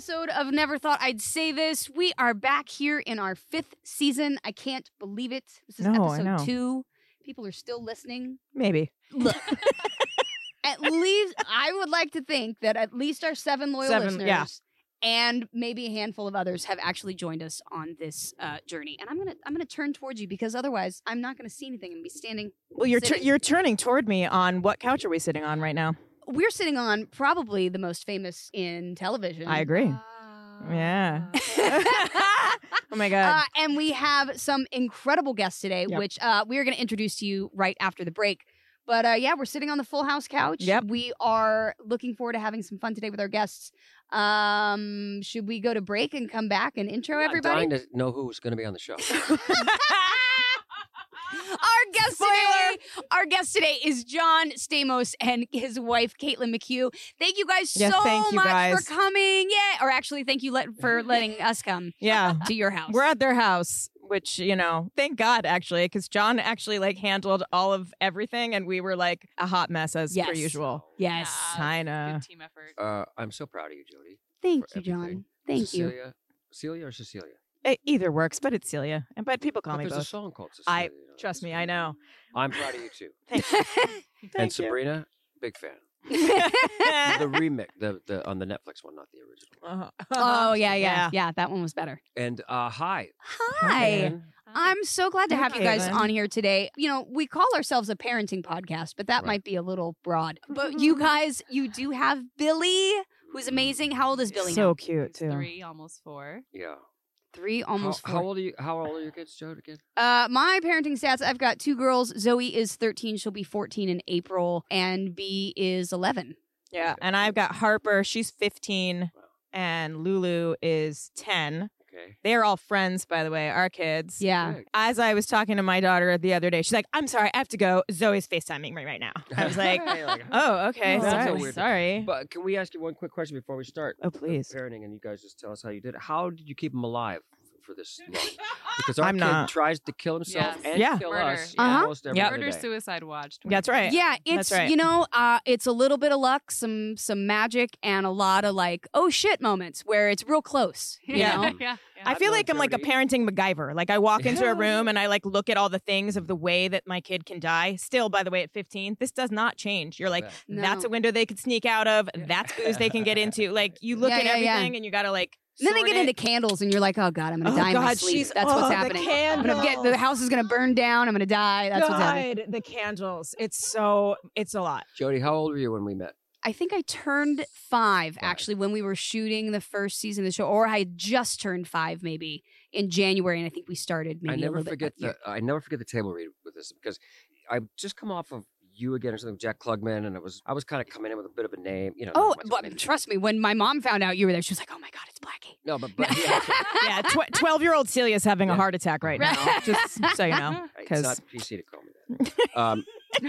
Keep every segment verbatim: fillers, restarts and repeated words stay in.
episode of Never Thought I'd Say This. We are back here in our fifth season. I can't believe it. This is No, I episode know. two. People are still listening. Maybe. Look, at least I would like to think that at least our seven loyal Seven, listeners yeah. and maybe a handful of others have actually joined us on this uh, journey. And I'm gonna I'm gonna turn towards you because otherwise I'm not gonna see anything and be standing. Well, you're tur sitting. you're turning toward me on what couch are we sitting on right now? We're sitting on probably the most famous in television. I agree. Yeah. Oh my God. Uh, and we have some incredible guests today, Yep. which uh, we are going to introduce to you right after the break. But uh, yeah, we're sitting on the Full House couch. Yep. We are looking forward to having some fun today with our guests. Um, should we go to break and come back and intro everybody? I'm dying to know who's going to be on the show. Our guest today, our guest today is John Stamos and his wife Caitlin McHugh. Thank you guys Yeah, so thank you much guys. for coming. Yeah, or actually, thank you let, for letting us come Yeah. to your house. We're at their house, which, you know, thank God, actually, because John actually, like, handled all of everything, and we were, like, a hot mess as per Yes. usual. yes. Kinda. Good team effort. Uh, I'm so proud of you, Jody. Thank for you, John. everything. Thank you. Cecilia, Celia or Cecilia? It either works, but it's Celia. And but people call But me there's a both. song called Cecilia. I you know, trust it's- me, I know. I'm proud of you too. Thank you. and Thank you. Sabrina, big fan. the remix, the the on the Netflix one, not the original. Uh-huh. Oh yeah, yeah, Yeah. yeah. That one was better. And uh, hi, Hi. Caitlin. I'm so glad to Hi, have you guys Caitlin. on here today. You know, we call ourselves a parenting podcast, but that Right. might be a little broad. But you guys, you do have Billy, who's amazing. How old is Billy So now? cute, He's too. Three, almost four. Yeah. Three, almost how, four. how old are you? How old are your kids, Joe? Again? Uh, my parenting stats, I've got two girls. Zoe is thirteen. She'll be fourteen in April. And B is eleven. Yeah. And I've got Harper. She's fifteen. And Lulu is ten. Okay. They are all friends, by the way, our kids. Yeah. Good. As I was talking to my daughter the other day, she's like, I'm sorry, I have to go. Zoe's FaceTiming me right now. I was like, Hey, like, oh, okay. Oh. That's so sorry. weird. sorry. But can we ask you one quick question before we start? Oh, please. Parenting, and you guys just tell us how you did it. How did you keep them alive for this long? Because our I'm kid not. tries to kill himself Yes. and Yeah. kill Murder. us Uh-huh. almost every Yep. other Murder day. suicide watch. That's right. Yeah, That's it's right. you know, uh, it's a little bit of luck, some some magic, and a lot of like, oh shit moments where it's real close. You Yeah. know? yeah. yeah. I feel I've like I'm like a Jody. parenting MacGyver. Like I walk into Yeah. a room and I like look at all the things of the way that my kid can die. Still, by the way, at fifteen, this does not change. You're like, Yeah. that's No. a window they could sneak out of. Yeah. That's booze they can get into. Like you look Yeah, at yeah, yeah. everything and you gotta like. And then they sort get it. into candles, and you're like, "Oh God, I'm gonna Oh, die in my God, sleep." she's- That's oh, what's the happening. I'm gonna get the candles. house is gonna burn down. I'm gonna die. That's what's happening. God, the candles. It's so. It's a lot. Jody, how old were you when we met? I think I turned five, Five. actually when we were shooting the first season of the show, or I had just turned five maybe in January, and I think we started maybe I a never little forget bit. the I never forget the table read with this because I just come off of You Again or something with Jack Klugman, and it was I was kind of coming in with a bit of a name, you know. Oh, not much of a but name. trust me, when my mom found out you were there, she was like, "Oh my God, it's Blackie." no, but, but yeah, Yeah, tw- twelve-year-old Celia's having a Yeah. heart attack right now. Right. Just so you know, it's because not P C to call me that. Um,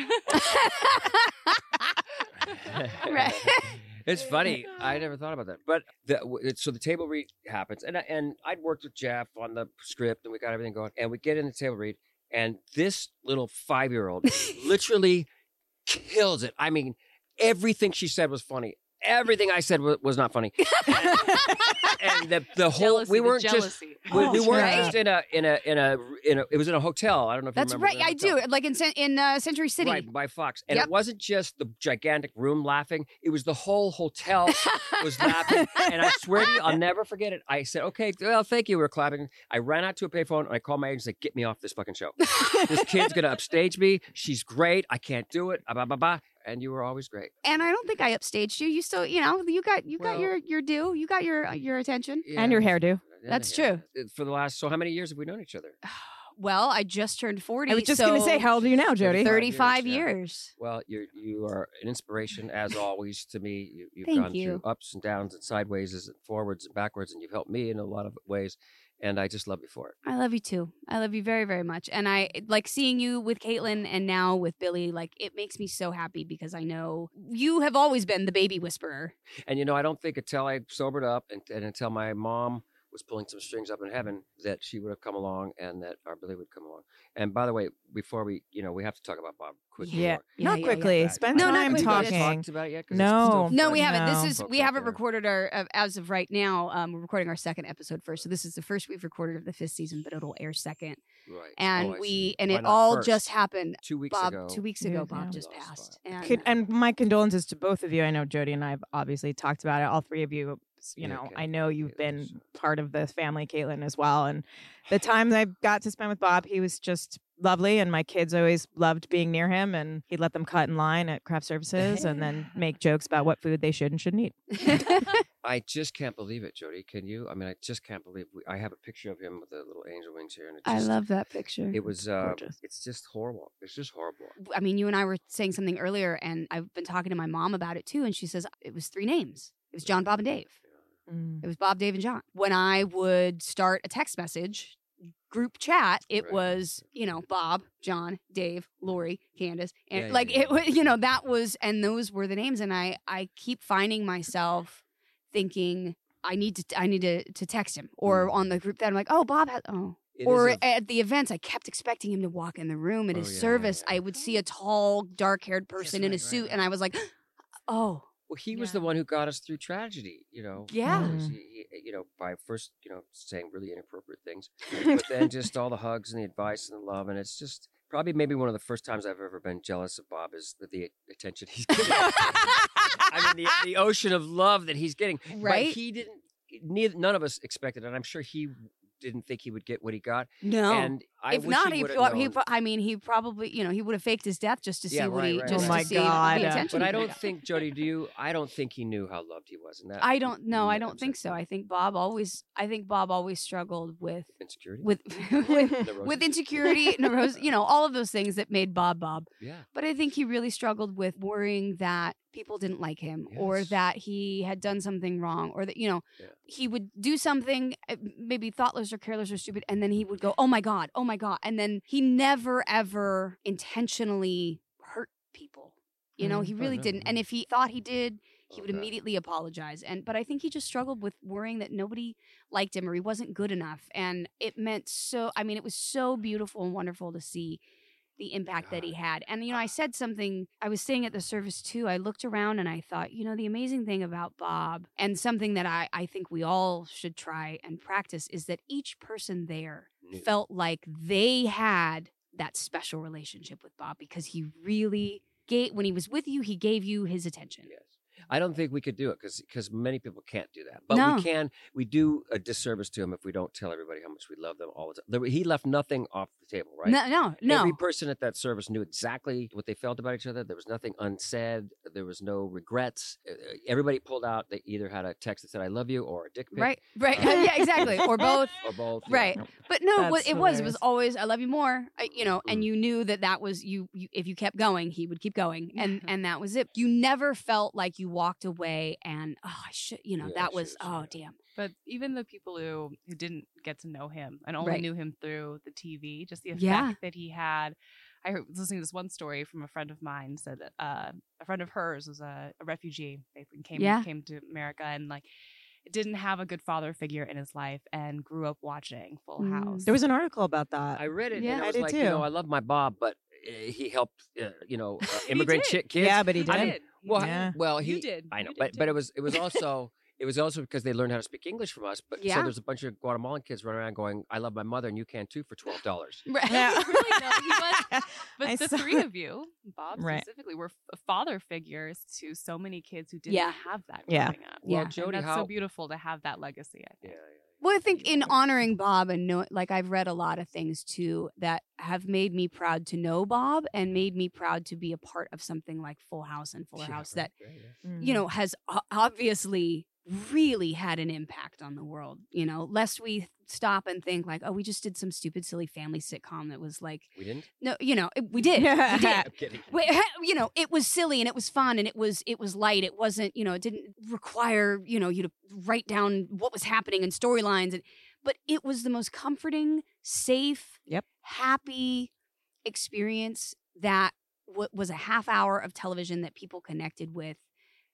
Right. It's funny. I never thought about that. But the, w- it- so the table read happens, and I- and I'd worked with Jeff on the script, and we got everything going, and we get in the table read, and this little five year old literally kills it. I mean, everything she said was funny. Everything I said was, was not funny. And the the whole Jealousy, we the weren't just jealousy. we, we Oh, weren't right. just in a in a in a in a it was in a hotel. I don't know if That's you remember. right. the I hotel. do. Like in Cen- in uh, Century City. Right, by Fox. And Yep. it wasn't just the gigantic room laughing, it was the whole hotel was laughing. And I swear to you, I'll never forget it. I said, okay, well, thank you. We were clapping. I ran out to a payphone and I called my agent and said, get me off this fucking show. This kid's going to upstage me. She's great. I can't do it. Blah, blah, blah. And you were always great. And I don't think I upstaged you. You still, you know, you got you got Well- your your due. You got your your attention. and your hairdo. Yeah, That's yeah. true. Uh, For the last, so how many years have we known each other? Well, I just turned forty. I was just so gonna say, how old are you now, Jody? thirty-five years, yeah. years. Well, you you are an inspiration as always to me. You, you've Thank gone you. through ups and downs and sideways and forwards and backwards, and you've helped me in a lot of ways. And I just love you for it. I love you too. I love you very, very much. And I like seeing you with Caitlin and now with Billy. Like, it makes me so happy because I know you have always been the baby whisperer. And you know, I don't think until I sobered up and, and until my mom was pulling some strings up in heaven, that she would have come along and that our Billy would come along. And by the way, before we, you know, we have to talk about Bob quickly. Yeah, more. Yeah, not yeah, quickly. Yeah. Spend No, not time quickly. Have you guys talking. talked about it yet? 'Cause No. it's still No, fresh. we haven't. No. This is Folks we out haven't there. recorded our uh, as of right now. Um, we're recording our second episode first, so this is the first we've recorded of the fifth season, but it'll air second. Right. And Oh, I we see. and Why it not all first? just happened. two weeks Bob, ago. two weeks ago, Yeah. Bob Yeah. just Lost passed, Bob. and Could, and my condolences to both of you. I know Jody and I have obviously talked about it. All three of you, you Yeah, know, Caitlin, I know you've Caitlin, been so- part of the family, Caitlin, as well. And the time that I got to spend with Bob, he was just lovely. And my kids always loved being near him. And he'd let them cut in line at craft services and then make jokes about what food they should and shouldn't eat. I just can't believe it, Jody. Can you? I mean, I just can't believe. We, I have a picture of him with the little angel wings here, and it just, that picture. It was. Uh, gorgeous. it's just horrible. It's just horrible. I mean, you and I were saying something earlier, and I've been talking to my mom about it too, and she says it was three names. It was John, Bob, and Dave. Mm. It was Bob, Dave, and John. When I would start a text message group chat, it Right. was, you know, Bob, John, Dave, Lori, Candace. And Yeah, yeah, like yeah. it was, you know, that was, and those were the names. And I, I keep finding myself thinking, I need to, I need to, to text him. Or Mm. on the group that I'm like, oh, Bob has, oh. It Or is a- at the events, I kept expecting him to walk in the room at Oh, his yeah, yeah, service. yeah. I would see a tall, dark-haired person in a right, suit, right, and I was like, oh. well, he was Yeah. the one who got us through tragedy. You know. Yeah. He was- Mm. he- he- you know, by first, you know, saying really inappropriate things, but then just all the hugs and the advice and the love, and it's just probably maybe one of the first times I've ever been jealous of Bob is the, the attention he's getting. I mean, the, the ocean of love that he's getting. Right? But he didn't. Neither, none of us expected it. And I'm sure he didn't think he would get what he got. No. And I if wish not, he, he, would pro- have he known. pro- I mean, he probably, you know, he would have faked his death just to see Yeah, what right, he, right, just right. to Oh my see God. the attention. But I he don't got. think, Jody, do you? I don't think he knew how loved he was, and that I don't know. I that don't think upsets so. me. I think Bob always. I think Bob always struggled with insecurity with with, with Neurosis? insecurity, neurosis, you know, all of those things that made Bob Bob. Yeah. But I think he really struggled with worrying that people didn't like him or Yes. that he had done something wrong or that, you know, Yeah. he would do something uh, maybe thoughtless or careless or stupid. And then he would go, oh my God, oh my God. And then he never, ever intentionally hurt people. You know, Mm. he Oh, really no, didn't. no. And if he thought he did, he Oh, would God. immediately apologize. And but I think he just struggled with worrying that nobody liked him or he wasn't good enough. And it meant so I mean, it was so beautiful and wonderful to see the impact that he God. had. And you know, I said something I was saying at the service too. I looked around and I thought, you know, the amazing thing about Bob and something that I, I think we all should try and practice is that each person there Knew. felt like they had that special relationship with Bob because he really gave when he was with you, he gave you his attention. Yes. I don't think we could do it because many people can't do that. But No. we can. We do a disservice to him if we don't tell everybody how much we love them all the time. There- He left nothing off the table, right? No, no, no. Every person at that service knew exactly what they felt about each other. There was nothing unsaid. There was no regrets. Uh, uh, Everybody pulled out. They either had a text that said "I love you" or a dick pic, Right, right. Uh, yeah, exactly. Or both. or both. yeah. Right. But no, That's what it was, it was hilarious. always, I love you more, I, you know, and Mm. you knew that that was, you, you, if you kept going, he would keep going. And, and that was it. You never felt like you walked away and, oh, I should, you know, Yeah, that I was, should, oh, yeah. damn. But even the people who, who didn't get to know him and only Right. knew him through the T V, just the effect Yeah. that he had. I heard, was listening to this one story from a friend of mine said that uh, a friend of hers was a, a refugee. They came Yeah. came to America and like didn't have a good father figure in his life and grew up watching Full Mm. House. There was an article about that. I read it. Yeah. and I I was did like, too. you know, I love my Bob, but uh, he helped, uh, you know, uh, immigrant did. chi- kids. Yeah, but he He did. I mean, did. He Well, did. Yeah. well, he. You did. I know, You but did but too. it was it was also it was also because they learned how to speak English from us. But so Yeah. there's a bunch of Guatemalan kids running around going, "I love my mother, and you can too for twelve dollars." Right. Yeah. Really, no, he was. But I the saw- three of you, Bob Right. specifically, were f- father figures to so many kids who didn't Yeah. have that Yeah. growing up. Yeah. Well, And Jody, that's how? so beautiful to have that legacy. I Yeah, think. yeah. Well, I think in honoring Bob and know, like I've read a lot of things too that have made me proud to know Bob and made me proud to be a part of something like Full House and Fuller Yeah, House right, that, yeah, yeah. Mm. you know, has o- obviously really had an impact on the world. You know, lest we stop and think like, oh, we just did some stupid, silly family sitcom that was like, We didn't. no, you know, it- we did, we did. I'm kidding. We- you know, it was silly and it was fun and it was it was light. It wasn't, you know, it didn't require, you know, you to write down what was happening and storylines and but it was the most comforting, safe, Yep. happy experience that w- was a half hour of television that people connected with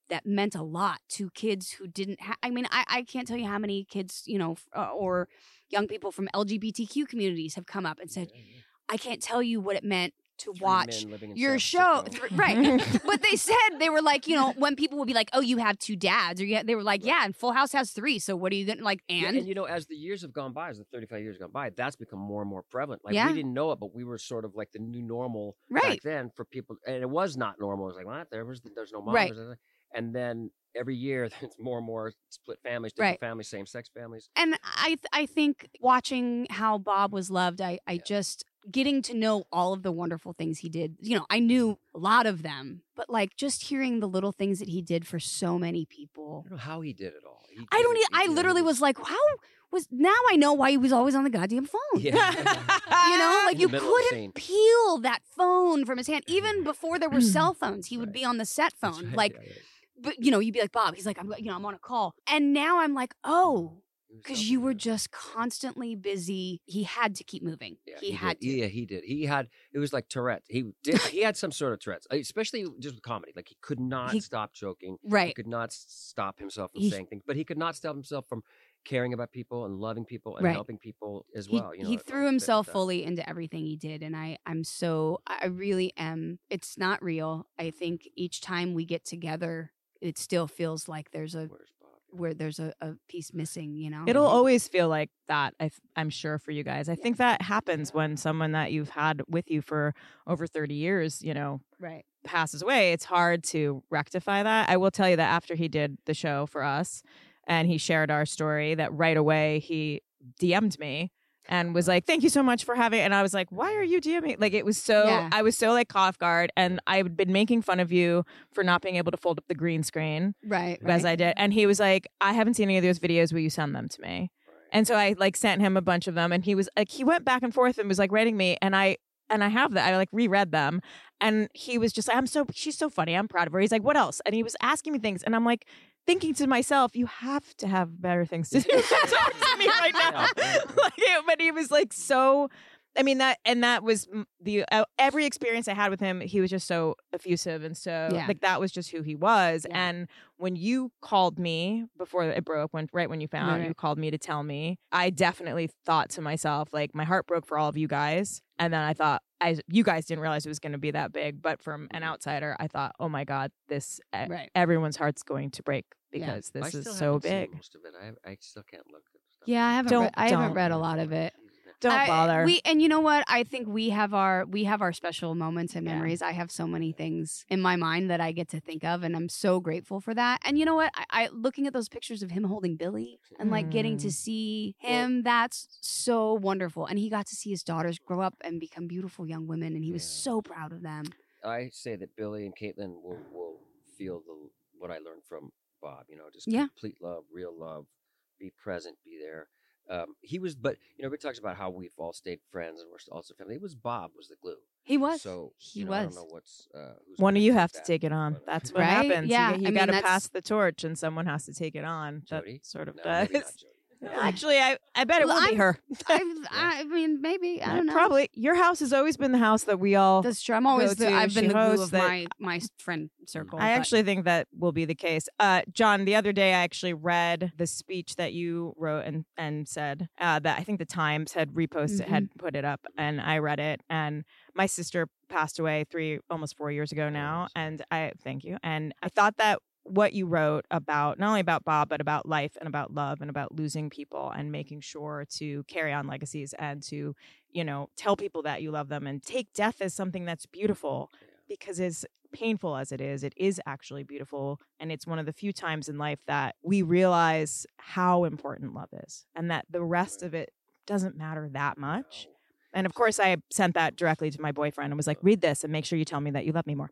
that meant a lot to kids who didn't have, I mean, I, I can't tell you how many kids, you know, f- uh, or young people from L G B T Q communities have come up and said, I can't tell you what it meant to Three watch men living in your San show. Francisco. Th- right. But they said, they were like, you know, when people would be like, oh, you have two dads, or yeah, they were like, Right. yeah, and Full House has three. So what are you going to like, Yeah, and? and you know, as the years have gone by, as the thirty-five years have gone by, that's become more and more prevalent. Like Yeah. we didn't know it, but we were sort of like the new normal Right. back then for people, and it was not normal. It was like, what? There was there's no mom. Right. there's nothing. And then every year, there's more and more split families, different Right. families, same sex families. And I th- I think watching how Bob was loved, I, I Yeah. just getting to know all of the wonderful things he did. You know, I knew a lot of them, but like just hearing the little things that he did for so many I people. don't know how he did it all. He I did don't. it- E- he- I you know, he literally was like, how was now I know why he was always on the goddamn phone. Yeah. You know, like In you the middle of the couldn't scene. peel that phone from his hand. Even before there were cell phones, he would Right. be on the set That's phone. right, Like, yeah, yeah. but you know, you'd be like, Bob. He's like, I'm, you know, I'm on a call, and now I'm like, oh. He was Because helping you were her. just constantly busy. He had to keep moving. Yeah, he, did. had to. Yeah, he did. He had. It was like Tourette. He did. He had some sort of Tourette's, especially just with comedy. Like he could not He- stop joking. He Right. could not s- stop himself from He- saying things, but he could not stop himself from caring about people and loving people and Right. helping people as He, well. You know, he it all threw fit with himself that. fully into everything he did. And I, I'm so, I really am. It's not real. I think each time we get together, it still feels like there's a, Where's Bob? where there's a, a piece missing, you know? It'll he- always feel like that. I th- I'm sure for you guys. I think that happens when someone that you've had with you for over thirty years, you know, Right. passes away. It's hard to rectify that. I will tell you that after he did the show for us and he shared our story, that right away he D M'd me and was like, thank you so much for having, and I was like, why are you DMing? Like, it was so, Yeah. I was so like caught off guard, and I had been making fun of you for not being able to fold up the green screen Right. as right. I did. And he was like, I haven't seen any of those videos. Will you send them to me? Right. And so I like sent him a bunch of them, and he was like, he went back and forth and was like writing me, and I and I have that. I like reread them, and he was just like, I'm so, she's so funny. I'm proud of her. He's like, what else? And he was asking me things, and I'm like thinking to myself, you have to have better things to do than talk to me right now. Yeah. Like, but he was like so. I mean that, and that was m- the uh, every experience I had with him. He was just so effusive and so Yeah. like that was just who he was. Yeah. And when you called me before it broke, when right when you found Right, out, right. you called me to tell me. I definitely thought to myself, like, my heart broke for all of you guys. And then I thought, I you guys didn't realize it was going to be that big. But from an outsider, I thought, oh my god, this uh, Right. everyone's heart's going to break Yeah. because I this still is so haven't seen big. most of it. I, I still can't look at stuff. Yeah, I haven't. Don't- read, I haven't don't. read a lot of it. Don't I- bother. We and you know what? I think we have our we have our special moments and Yeah. memories. I have so many things in my mind that I get to think of, and I'm so grateful for that. And you know what? I, I looking at those pictures of him holding Billy and like getting to Mm. see Well- him. That's so wonderful. And he got to see his daughters grow up and become beautiful young women, and he was Yeah. so proud of them. I say that Billy and Caitlin will will feel the what I learned from Bob. You know, just Yeah. complete love, real love, be present, be there. Um, he was, but you know, everybody talks about how we've all stayed friends and we're also family. It was Bob was the glue. He was. So He you know, I was. don't know what's uh, who's One of gonna you take have to that, take it on. but, uh, That's what Right? happens. Yeah, You, I you mean, got to that's- pass the torch, and someone has to take it on. Jody? That sort of No, does. maybe not Jody. Actually, I, I bet it Well, will be I'm- her. I've, I mean, maybe I don't know. Probably. Your house has always been the house that we all. That's true. I'm always go the, to. I've been She the glue hosts of that- my my friend circle. I but- actually think that will be the case. Uh, John, the other day I actually read the speech that you wrote and, and said uh, that I think the Times had reposted, Mhm. had put it up, and I read it. And my sister passed away three, almost four years ago now. sorry. And I thank you. And I thought that what you wrote about not only about Bob, but about life and about love and about losing people and making sure to carry on legacies and to, you know, tell people that you love them and take death as something that's beautiful Yeah. because as painful as it is, it is actually beautiful. And it's one of the few times in life that we realize how important love is and that the rest Right. of it doesn't matter that much. No. And of course, I sent that directly to my boyfriend and was like, read this and make sure you tell me that you love me more.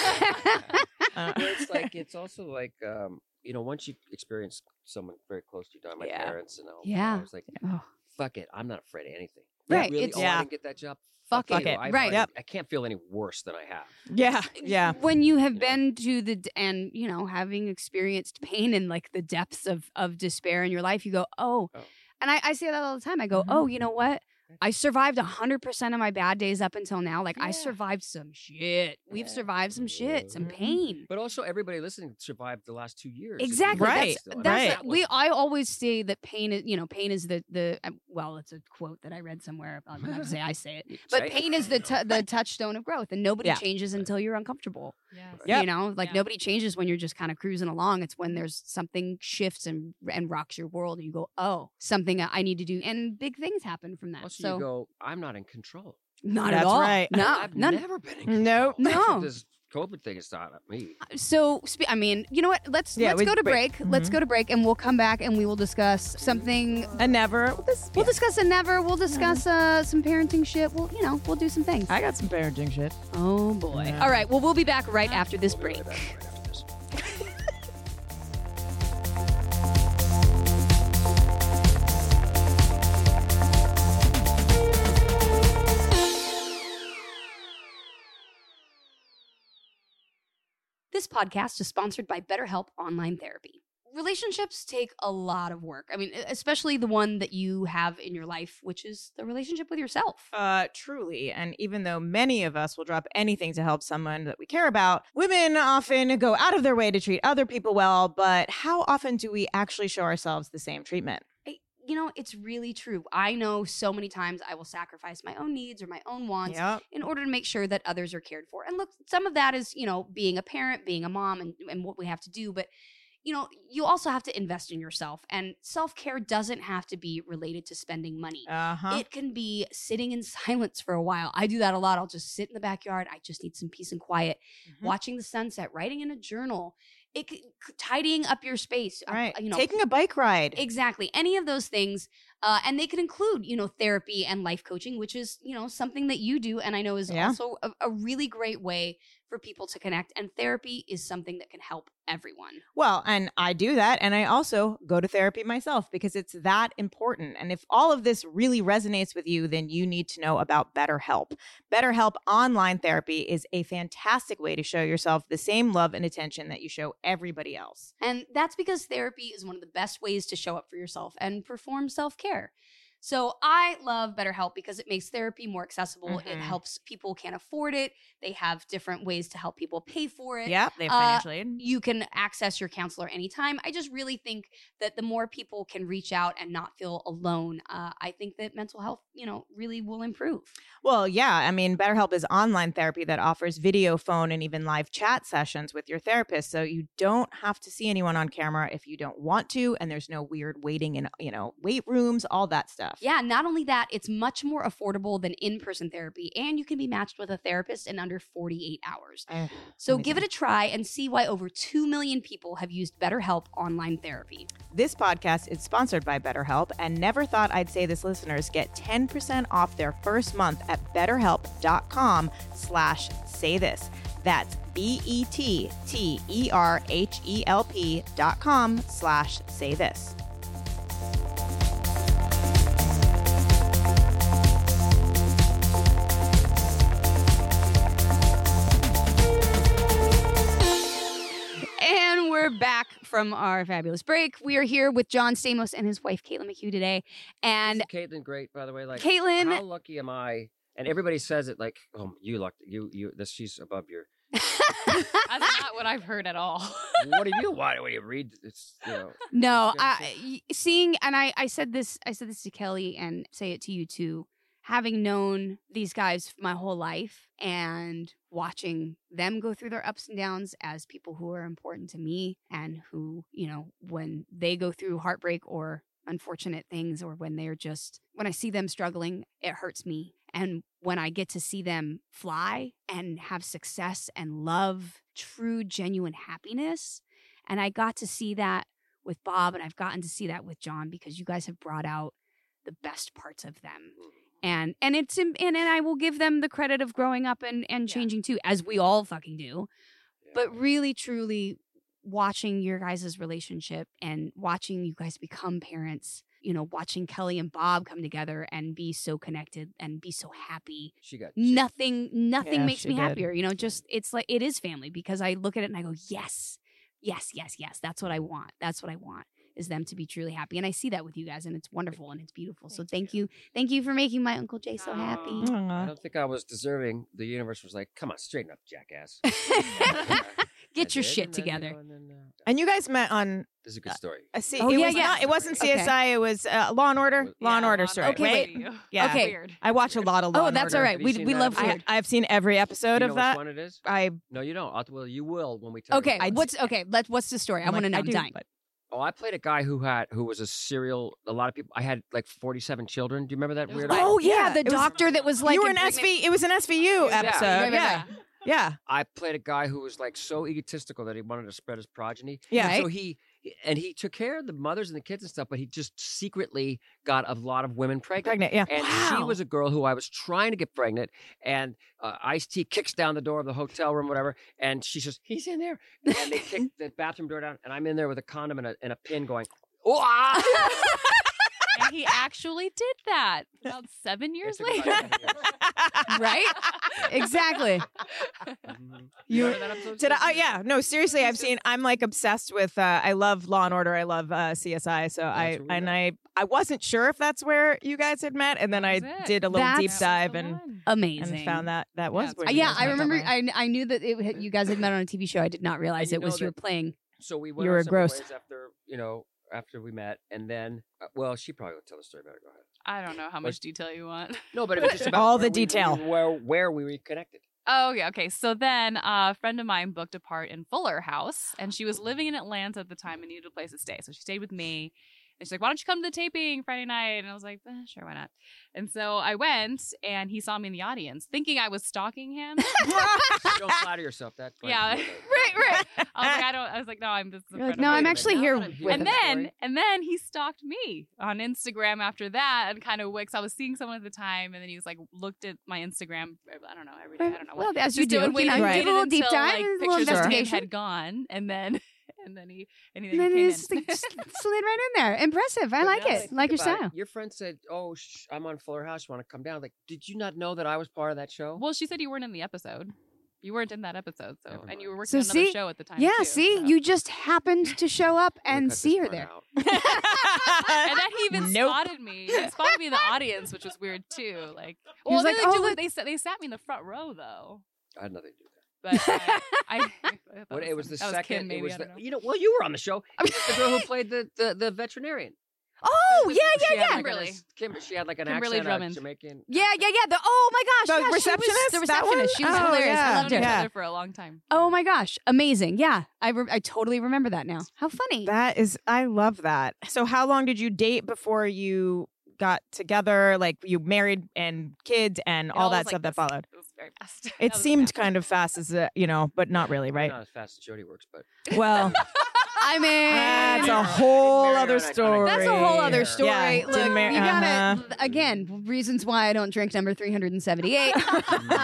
Uh, Well, it's like it's also like um, you know, once you experience someone very close to you, die, my Yeah. parents and all. Yeah. I was like, Oh, fuck it, I'm not afraid of anything. Right, Really, it's- oh, Yeah. I didn't get that job. Fuck you. it. I, Right. I, Yep. I can't feel any worse than I have. yeah. Yeah. When you have You know? been to the d- and you know having experienced pain and like the depths of of despair in your life, you go, oh, Oh. and I, I say that all the time. I go, Mhm. oh, you know what? I survived one hundred percent of my bad days up until now. Like, I Yeah. survived some shit. We've Yeah. survived some shit, some Mhm. pain. But also, everybody listening survived the last two years. Exactly. Right, That's, So, I mean, that's right. we. was- I always say that pain is, you know, pain is the the. uh, Well, it's a quote that I read somewhere. I'm not gonna say I say it, You but say it. pain is the t- the touchstone of growth, and nobody Yeah. changes until you're uncomfortable. Yes. Yep. You know, like Yeah. nobody changes when you're just kind of cruising along. It's when there's something shifts and and rocks your world, and you go, oh, something I need to do, and big things happen from that. Also, so you go, I'm not in control. not That's at all. right. No, I've none. never been in control. Nope. No. This COVID thing is not me. So, spe- I mean, you know what? Let's Yeah, let's we go to break. break. Let's Mhm. go to break, and we'll come back and we will discuss something. And never. This, We'll yeah. discuss a never. We'll discuss uh, some parenting shit. We'll, you know, we'll do some things. I got some parenting shit. Oh boy! Yeah. All right. Well, we'll be back right after this We'll be break. right back right after this. This podcast is sponsored by BetterHelp Online Therapy. Relationships take a lot of work. I mean, e, especially the one that you have in your life, which is the relationship with yourself. Uh, truly. And even though many of us will drop anything to help someone that we care about, women often go out of their way to treat other people well. But how often do we actually show ourselves the same treatment? I- you know, it's really true. I know so many times I will sacrifice my own needs or my own wants Yep. in order to make sure that others are cared for. And look, some of that is, you know, being a parent, being a mom, and, and what we have to do. But, you know, you also have to invest in yourself. And self-care doesn't have to be related to spending money. Uh huh. It can be sitting in silence for a while. I do that a lot. I'll just sit in the backyard. I just need some peace and quiet. Mhm. Watching the sunset, writing in a journal, it c- c- tidying up your space. uh, Right. You know, Taking a bike ride. exactly any of those things, uh, and they could include, you know, therapy and life coaching, which is, you know, something that you do, and I know is Yeah. also a, a really great way for people to connect. And therapy is something that can help everyone. Well, and I do that. And I also go to therapy myself because it's that important. And if all of this really resonates with you, then you need to know about BetterHelp. BetterHelp Online Therapy is a fantastic way to show yourself the same love and attention that you show everybody else. And that's because therapy is one of the best ways to show up for yourself and perform self-care. So I love BetterHelp because it makes therapy more accessible. It Mhm. helps people who can't afford it. They have different ways to help people pay for it. Yep, they have Uh, financial aid. You can access your counselor anytime. I just really think that the more people can reach out and not feel alone, uh, I think that mental health, you know, really will improve. Well, yeah. I mean, BetterHelp is online therapy that offers video, phone, and even live chat sessions with your therapist. So you don't have to see anyone on camera if you don't want to. And there's no weird waiting in, you know, wait rooms, all that stuff. Yeah, not only that, it's much more affordable than in-person therapy, and you can be matched with a therapist in under forty-eight hours. Eh, So amazing. give it a try and see why over two million people have used BetterHelp online therapy. This podcast is sponsored by BetterHelp, and never thought I'd say this. Listeners get ten percent off their first month at betterhelp.com slash say this. That's B-E-T-T-E-R-H-E-L-P dot com slash say this. And we're back from our fabulous break. We are here with John Stamos and his wife, Caitlin McHugh, today. And Isn't Caitlin great, by the way? Like, Caitlin- how lucky am I? And everybody says it like, oh, you lucked. You, you, this, she's above your. That's not what I've heard at all. What do you want? What do you read? It's, you know. no, It's gonna I, y- seeing, and I, I said this, I said this to Kelly and say it to you too. Having known these guys my whole life and watching them go through their ups and downs as people who are important to me and who, you know, when they go through heartbreak or unfortunate things or when they're just, when I see them struggling, it hurts me. And when I get to see them fly and have success and love, true, genuine happiness, and I got to see that with Bob and I've gotten to see that with John because you guys have brought out the best parts of them. And and it's and, and I will give them the credit of growing up and, and Yeah. changing too, as we all fucking do. But really, truly watching your guys' relationship and watching you guys become parents, you know, watching Kelly and Bob come together and be so connected and be so happy. She got Nothing, nothing Yeah, makes she me did. happier. You know, just it's like it is family because I look at it and I go, yes, yes, yes, yes. That's what I want. That's what I want. is them to be truly happy. And I see that with you guys, and it's wonderful and it's beautiful. So Thank thank you. Thank you for making my Uncle Jay so Aw. happy. I Aw. don't think I was deserving. The universe was like, "Come on, straighten up, jackass." Get I your did, shit and then, you together. know, and then, uh, And you guys met on this is a good story. a C- Oh, it yeah, was yeah. Not, it wasn't Okay. C S I. It was uh, Law and Order. Yeah, Law and Order Law story. Okay, right? wait. Yeah. Okay. Weird. I watch a lot of Law Oh, and that's Order. all right. Have you We seen we that love episode? weird. I, I've seen every Do episode you know of that. which one it is? I No, you don't. I'll, well, you will when we tell Okay, you. I- what's okay? Let what's the story? I I'm want to like, know. I I'm do, dying. but- Oh, I played a guy who had who was a serial. A lot of people. I had like forty-seven children. Do you remember that It was weird? like- Oh yeah, Yeah, the it was- doctor that was like you were an impregnate- S V. It was an S V U Yeah. episode. Right, right, Yeah, right. yeah, I played a guy who was like so egotistical that he wanted to spread his progeny. yeah. Right. So he and he took care of the mothers and the kids and stuff, but he just secretly got a lot of women pregnant. Pregnant. Yeah. And she Wow. was a girl who I was trying to get pregnant, and uh, Ice-T kicks down the door of the hotel room, whatever, and she says, "He's in there." And they kick the bathroom door down, and I'm in there with a condom and a, and a pin going, "Oh!" ah!" And he actually did that about seven years It took later. about seven years. right? Exactly. Mhm. You- Remember that episode? Did I? Oh, yeah. No, seriously, I've seen. I'm like obsessed with. Uh, I love Law and Order. I love uh, C S I. So I That's where we and met. I I wasn't sure if that's where you guys had met, and then That I was it. did a little deep That's- dive That was and the one. Amazing. and found that that was Yeah, where. Uh, you yeah, guys I met. remember. Don't worry. I I knew that it, had- you guys had met on a T V show. I did not realize you it was know you were that- playing. So we went You our were separate gross. ways after, you know, after we met, and then, uh, well, she probably will tell the story better. Go ahead. I don't know how much detail you want. No, but it was just about All where the we- detail. where where we reconnected. Oh, yeah. Okay. So then uh, a friend of mine booked a part in Fuller House, and she was living in Atlanta at the time and needed a place to stay. So she stayed with me. And she's like, "Why don't you come to the taping Friday night?" And I was like, eh, "Sure, why not?" And so I went, and he saw me in the audience, thinking I was stalking him. Don't flatter yourself. That's fine. Yeah. You know right, right. I was like, I don't. I was like, no, I'm just. a You're like, friend of no, mine." I'm Wait a actually minute, here now that I'm with hearing And the then, story- and then he stalked me on Instagram after that, and kind of wicks. I was seeing someone at the time, and then he was like, looked at my Instagram. I don't know every day. I don't know. Well, what. as you Just do, doing- you waiting- know, Right. did a little waited deep until, dive, like, a little pictures of him investigation. had gone, and then and then he and then And then he you came just, in. like, just slid right in there. Impressive. I But like now that it. think Like your about it, style. Your friend said, "Oh, sh- I'm on Fuller House. You want to come down?" Like, did you not know that I was part of that show? Well, she said you weren't in the episode. You weren't in that episode, so Never and you were mind. working So on another see- show at the time. Yeah, too, see, so. you just happened to show up I'm gonna and cut see this her part there. out. And then he even Nope. spotted me. He spotted me in the audience, which was weird too. Like, He was well, like, they, "Oh, do- look." they sat they sat me in the front row though. I had nothing to do with that. But uh, I, I thought But it was the that second. Kim, maybe, it was I the, don't know. you know. Well, you were on the show. It was the girl who played the the, the veterinarian. Oh, yeah, She yeah, had yeah. like Kimberly. An, Kim, she had like an Kimberly accent, Drummond. a Jamaican. Yeah, yeah, yeah. The oh my gosh, The yeah, she was receptionist? the That one? receptionist. She was Oh, hilarious. yeah. I I've loved known her. each Yeah. other for a long time. Oh my gosh, amazing. Yeah, I re- I totally remember that now. How funny. That is, I love that. So, how long did you date before you got together? Like, you married and kids and It all all that was like stuff that this. followed. It was very fast. It That was seemed fast. kind of fast, as a, you know, but not really, right? Not as fast as Jody works, but Well, I mean, that's a I didn't whole marry her other on a- on a- story. that's a whole other story. Yeah, Look, didn't mar- you gotta uh-huh. again reasons why I don't drink number three hundred seventy-eight. uh,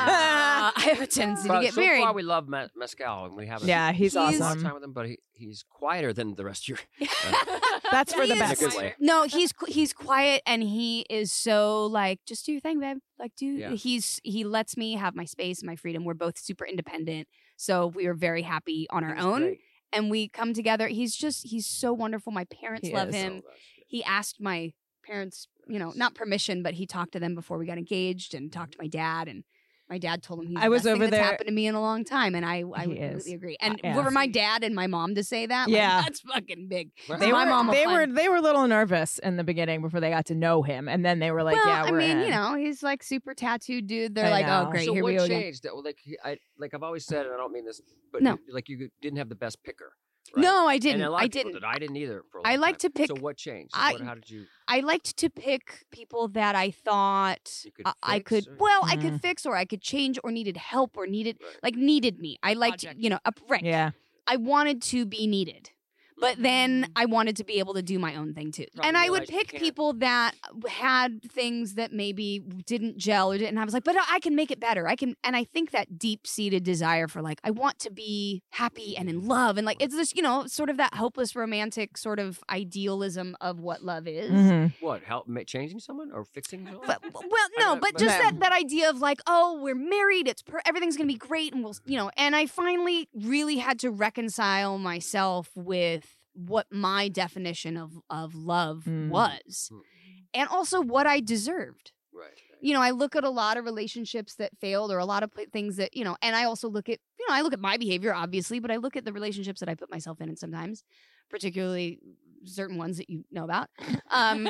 I have a tendency But to get so married. far, we love Me- Mescal, and we have a Yeah, he's He's- hard awesome. time with him, but he, he's quieter than the rest of your. That's for He the is- best. In a good way. No, he's qu- he's quiet and he is so like just do your thing, babe. Like do Yeah. he's he lets me have my space and my freedom. We're both super independent, so we are very happy on our He's own, great. and we come together. He's just he's so wonderful. My parents He love is. him. He asked my parents, you know, not permission, but he talked to them before we got engaged and talked to my dad and. My dad told him he's I the was best thing over that's there- happened to me in a long time, and I I He would is. completely agree. And yeah. for my dad and my mom to say that, like, Yeah. that's fucking big. Well, They My were, mom will they find- were they were a little nervous in the beginning before they got to know him, and then they were like, well, "Yeah, I we're mean, in." you know, he's like super tattooed dude. They're I like, know. oh great, So here what we go again. changed? That- Like he- I like I've always said, and I don't mean this, but No. you, like you didn't have the best picker. Right? No, I And didn't. a lot I of people didn't. did. I didn't either. For a I long like time. to pick- So what changed? I- what, how did you? I liked to pick people that I thought You could I, I fix could. or- Well, I Mm. could fix, or I could change, or needed help, or needed Right. like needed me. I liked, Project. you know, up, right. yeah, I wanted to be needed. But then Mm. I wanted to be able to do my own thing too. Right, and you I would realize you pick can't. people that had things that maybe didn't gel or didn't. I was like, but I can make it better. I can. And I think that deep seated desire for like, I want to be happy and in love. And like, it's this, you know, sort of that hopeless romantic sort of idealism of what love is. Mhm. What help ma- changing someone or fixing someone? But, well, I no, know, but but- just No. that, that idea of like, oh, we're married, it's per- everything's gonna be great, and we'll, you know. And I finally really had to reconcile myself with what my definition of of love Mm. was, Mm. and also what I deserved. Right. right. You know, I look at a lot of relationships that failed, or a lot of pl- things that, you know, and I also look at, you know, I look at my behavior, obviously, but I look at the relationships that I put myself in, and sometimes, particularly certain ones that you know about. Um,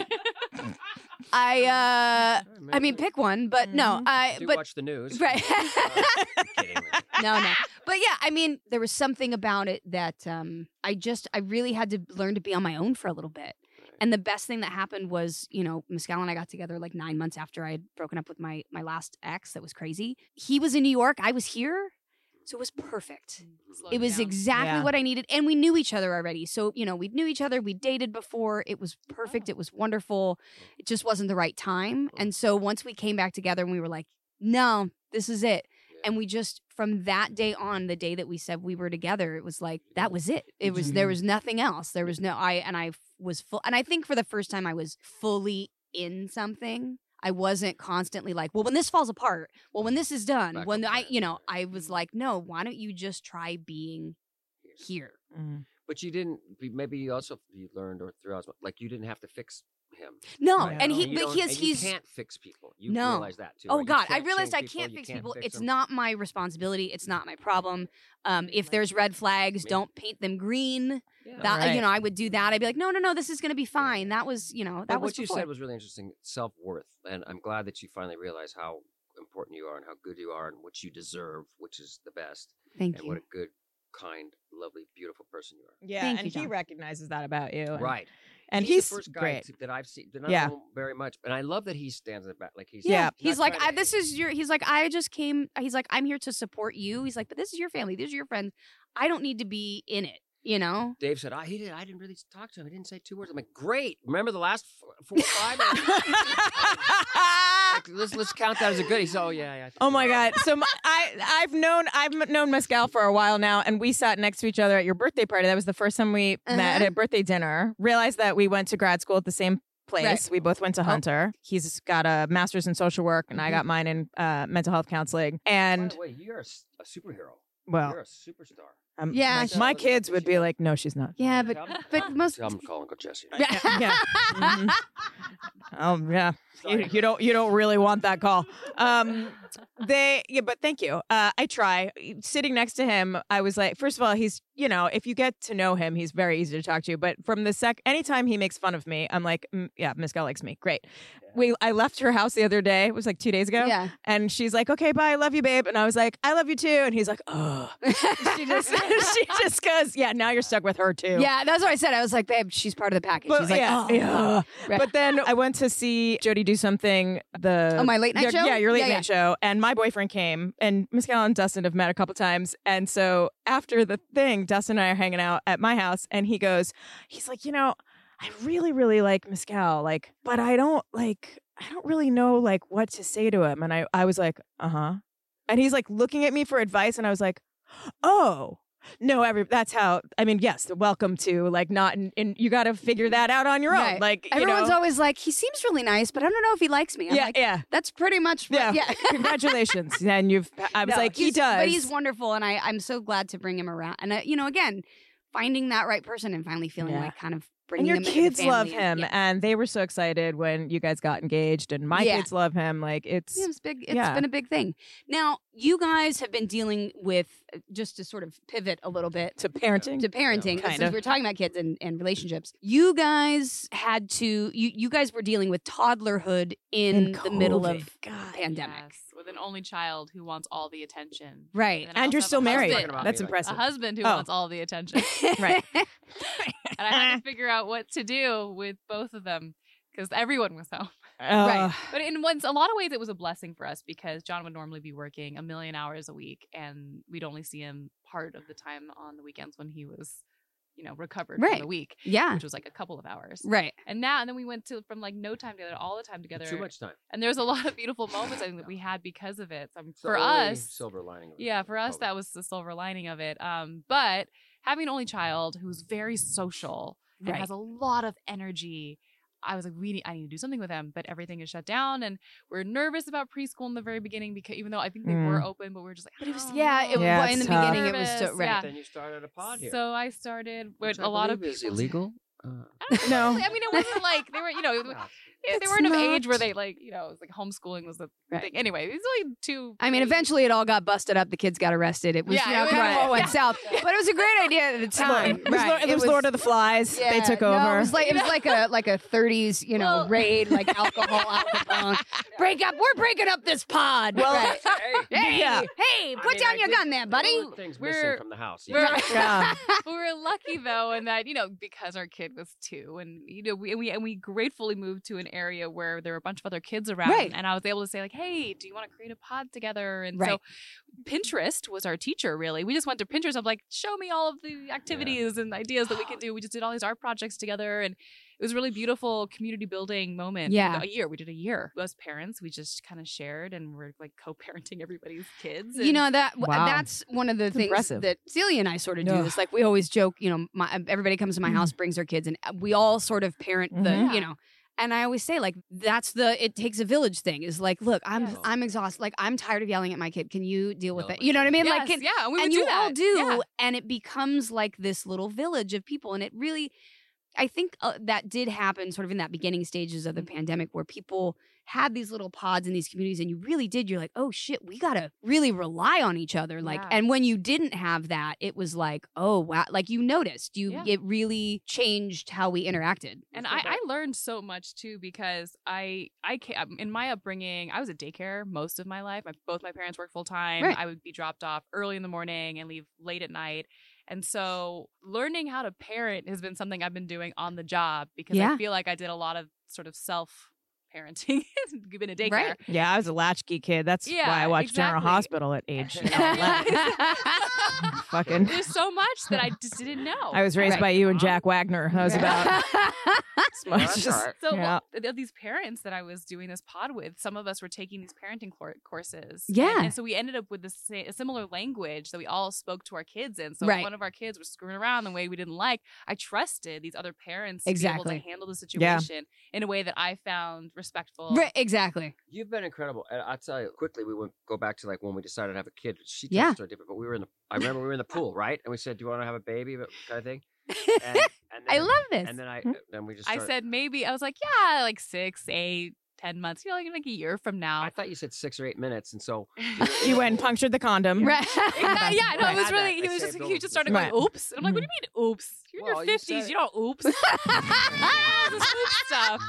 I, uh, All right, I maybe mean, we pick one, but no, Mhm. I, do but watch the news. right. Uh, I'm kidding. no, no. But yeah, I mean, there was something about it that um, I just, I really had to learn to be on my own for a little bit. And the best thing that happened was, you know, Mescal and I got together like nine months after I had broken up with my my last ex. That was crazy. He was in New York. I was here. So it was perfect. Slowed It you was down. exactly Yeah. what I needed. And we knew each other already. So, you know, we knew each other. We dated before. It was perfect. Oh. It was wonderful. It just wasn't the right time. And so once we came back together and we were like, no, this is it. And we just, from that day on, the day that we said we were together, it was like, that was it. It was, there was nothing else. There was no, I, and I was full. And I think for the first time I was fully in something. I wasn't constantly like, well, when this falls apart, well, when this is done, Backup when I, plans, you know, yeah. I was like, no, why don't you just try being here? Mm. But you didn't. Maybe you also you learned or throughout like you didn't have to fix him. No, Right. and he, you but don't- he is, and you he's, can't fix people. You No. realize that too. oh right? You God, I can't realized I change people, can't you fix can't people. fix It's them. not my responsibility. It's not my problem. Um, if there's red flags, Me. don't paint them green. Yeah. That Right. you know, I would do that. I'd be like, no, no, no, this is going to be fine. That was, you know, that But was what you before. said was really interesting. Self worth, and I'm glad that you finally realize how important you are and how good you are and what you deserve, which is the best, Thank and you. what a good, kind, lovely, beautiful person you are. Yeah, Thank and you, he John. recognizes that about you. And, Right. And he's, he's, the first guy great. to- that I've seen. That I Yeah. don't know very much, and I love that he stands at the back. Like he's Yeah. not He's like, trying I, to this hate. is your, he's like, I just came, he's like, I'm here to support you. He's like, but this is your family. These are your friends. I don't need to be in it, you know? Dave said, "I he did. I didn't really talk to him. He didn't say two words." I'm like, "Great! Remember the last four, four five? like, let's let's count that as a good." He said, "Oh yeah, yeah." Oh my God! So my, I I've known I've known Mescal for a while now, and we sat next to each other at your birthday party. That was the first time we met at Uh-huh. a birthday dinner. Realized that we went to grad school at the same place. Right. We both went to Oh. Hunter. He's got a master's in social work, and I Mhm. got mine in uh, mental health counseling. By And the way, you're a, s- a superhero. well, You're a superstar. um, Yeah, my, she- my kids would be like, "No, she's not." Yeah, but, Tell him- but most, Tell him to call Uncle Jesse. yeah. Yeah. Mhm. Oh yeah. You, you don't you don't really want that call. Um, they yeah, but thank you. Uh, I try. Sitting next to him, I was like, first of all, he's you know, if you get to know him, he's very easy to talk to. But from the sec, anytime he makes fun of me, I'm like, mm, yeah, Miss Gal likes me. Great. We I left her house the other day. It was like two days ago. Yeah. And she's like, okay, bye, I love you, babe. And I was like, I love you too. And he's like, oh. she just she just goes, yeah. Now you're stuck with her too. Yeah, that's what I said. I was like, babe, she's part of the package. But, She's like, yeah, oh, yeah. Right. But then I went to see Jody do something. The Oh, my late night yeah, show? Yeah, your late Yeah, night yeah. show. And my boyfriend came, and Miss Gal and Dustin have met a couple times. And so after the thing, Dustin and I are hanging out at my house, and he goes, he's like, you know, I really, really like Miss Gal, like, but I don't like, I don't really know like what to say to him. And I, I was like, uh huh. And he's like looking at me for advice, and I was like, oh. No, every that's how. I mean, yes, welcome to like not, in, in you got to figure that out on your own. Right. Like you everyone's know, always like, he seems really nice, but I don't know if he likes me. I'm yeah, like, yeah, that's pretty much what, yeah. yeah. Congratulations, and you've. I was No, like, he he's- does, But he's wonderful, and I, I'm so glad to bring him around. And, uh, you know, again, finding that right person and finally feeling Yeah. like kind of and bringing your him into the kids love family him, and, yeah. and they were so excited when you guys got engaged, and my Yeah. kids love him. Like it's Yeah, it's big. It's yeah. been a big thing. Now, you guys have been dealing with, uh, just to sort of pivot a little bit to parenting. to parenting, Yeah, kind since of. we're talking about kids and, and relationships. You guys had to, you, you guys were dealing with toddlerhood in, the middle COVID. of God. pandemic. Yes, with an only child who wants all the attention. Right. And, then I And you're also still have a married. husband- about That's me, like- impressive. A husband who Oh. wants all the attention. Right. And I had to figure out what to do with both of them because everyone was home. Right. Uh, But in one, a lot of ways, it was a blessing for us because John would normally be working a million hours a week, and we'd only see him part of the time on the weekends when he was, you know, recovered Right. from the week, Yeah. which was like a couple of hours. Right. And now, and then we went to from like no time together, all the time together. Too much time. And there's a lot of beautiful moments I think that we had because of it. So, It's the for only us, silver lining. Of it. yeah, for us, COVID. that was the silver lining of it. Um, but having an only child who's very social and Right. has a lot of energy, I was like, we need, I need to do something with them, but everything is shut down, and we're nervous about preschool in the very beginning because even though I think they Mm. were open, but we are just like, But it was "Oh, yeah, it, Yeah, well, it's in the tough. beginning it was so Nervous, right. yeah. Then you started a pod here. So I started Which with I a lot of believe people. is illegal. Uh, No. I mean, it wasn't like they were, you know, it- no. they It's weren't of not. age where they like, you know, it was like homeschooling was the Right. thing. Anyway, it was only two. I mean, three- eventually it all got busted up. The kids got arrested. It was, Yeah, you know, it was- kind of right. all went Yeah. south. But it was a great idea at the time. It was, right. Lord, it was Lord of the Flies. They Yeah, took no, over. it was like it was like a like a thirties, you know, Well- raid, like alcohol, Al Capone. Break up. We're breaking up this pod. Well, Right. Hey, Hey, Yeah. hey, I put mean, down I your think gun there, buddy. there were things missing We're- from the house. we're- Yeah. But we were lucky though, in that, you know, because our kid was two, and you know, we and we and we gratefully moved to an area where there were a bunch of other kids around, Right. and I was able to say like, "Hey, do you want to create a pod together?" And Right. so, Pinterest was our teacher. Really, we just went to Pinterest. I'm like, "Show me all of the activities and ideas that we can do." We just did all these art projects together, and it was a really beautiful community building moment. Yeah. a year we did a year. As parents, we just kind of shared, and we're like co-parenting everybody's kids. You and- know that Wow. that's one of the That's things impressive. that Celia and I sort of do. Ugh. Is like we always joke, you know, my, everybody comes to my house, brings their kids, and we all sort of parent the, Mhm. you know. And I always say, like, that's the it takes a village thing. Is like, look, I'm Yes. I'm exhausted. Like, I'm tired of yelling at my kid. Can you deal with Yell at it? my You know what I mean? yes, Like, can, yeah, and we would and do you all that. do, Yeah. and it becomes like this little village of people, and it really. I think uh, that did happen sort of in that beginning stages of the Mhm. pandemic where people had these little pods in these communities and you really did. You're like, oh shit, we got to really rely on each other. Like, Yeah. and when you didn't have that, it was like, oh wow. Like you noticed, you, Yeah. it really changed how we interacted. And Let's I, go I back. learned so much too because I I came, in my upbringing I was at daycare most of my life. My, both my parents worked full time. Right. I would be dropped off early in the morning and leave late at night. And so learning how to parent has been something I've been doing on the job because Yeah. I feel like I did a lot of sort of self parenting given a daycare. Right. Yeah, I was a latchkey kid. That's Yeah, why I watched General exactly. Hospital at age eleven. Fucking. There's so much that I just didn't know. I was raised Right. by you and Jack Wagner. That was about as much. That's as- all right. So Yeah. well, th- th- these parents that I was doing this pod with, some of us were taking these parenting cour- courses. And- Yeah. And, so we ended up with this sa- a similar language that we all spoke to our kids in. So Right. if one of our kids was screwing around the way we didn't like, I trusted these other parents to be Exactly. able to handle the Yeah. situation in a way that I found respectful. Right, exactly. You've been incredible. And I'll tell you quickly, we went go back to like when we decided to have a kid. She tells Yeah. the story different, but we were in the I remember we were in the pool, right? And we said, do you want to have a baby? Kind of thing. And, and I then- love this. And then I Hmm. then we just I started- said maybe, I was like, yeah, like six, eight, ten months, you know, like, like a year from now. I thought you said six or eight minutes, and so You went and punctured the condom. Right. Exactly, yeah, no, I it was had really. that. He I was just saved he all just of started them. going, "Oops," and I'm like, "What do you mean, oops? You're Well, in you your said fifties. it. You don't oops." This oops stuff.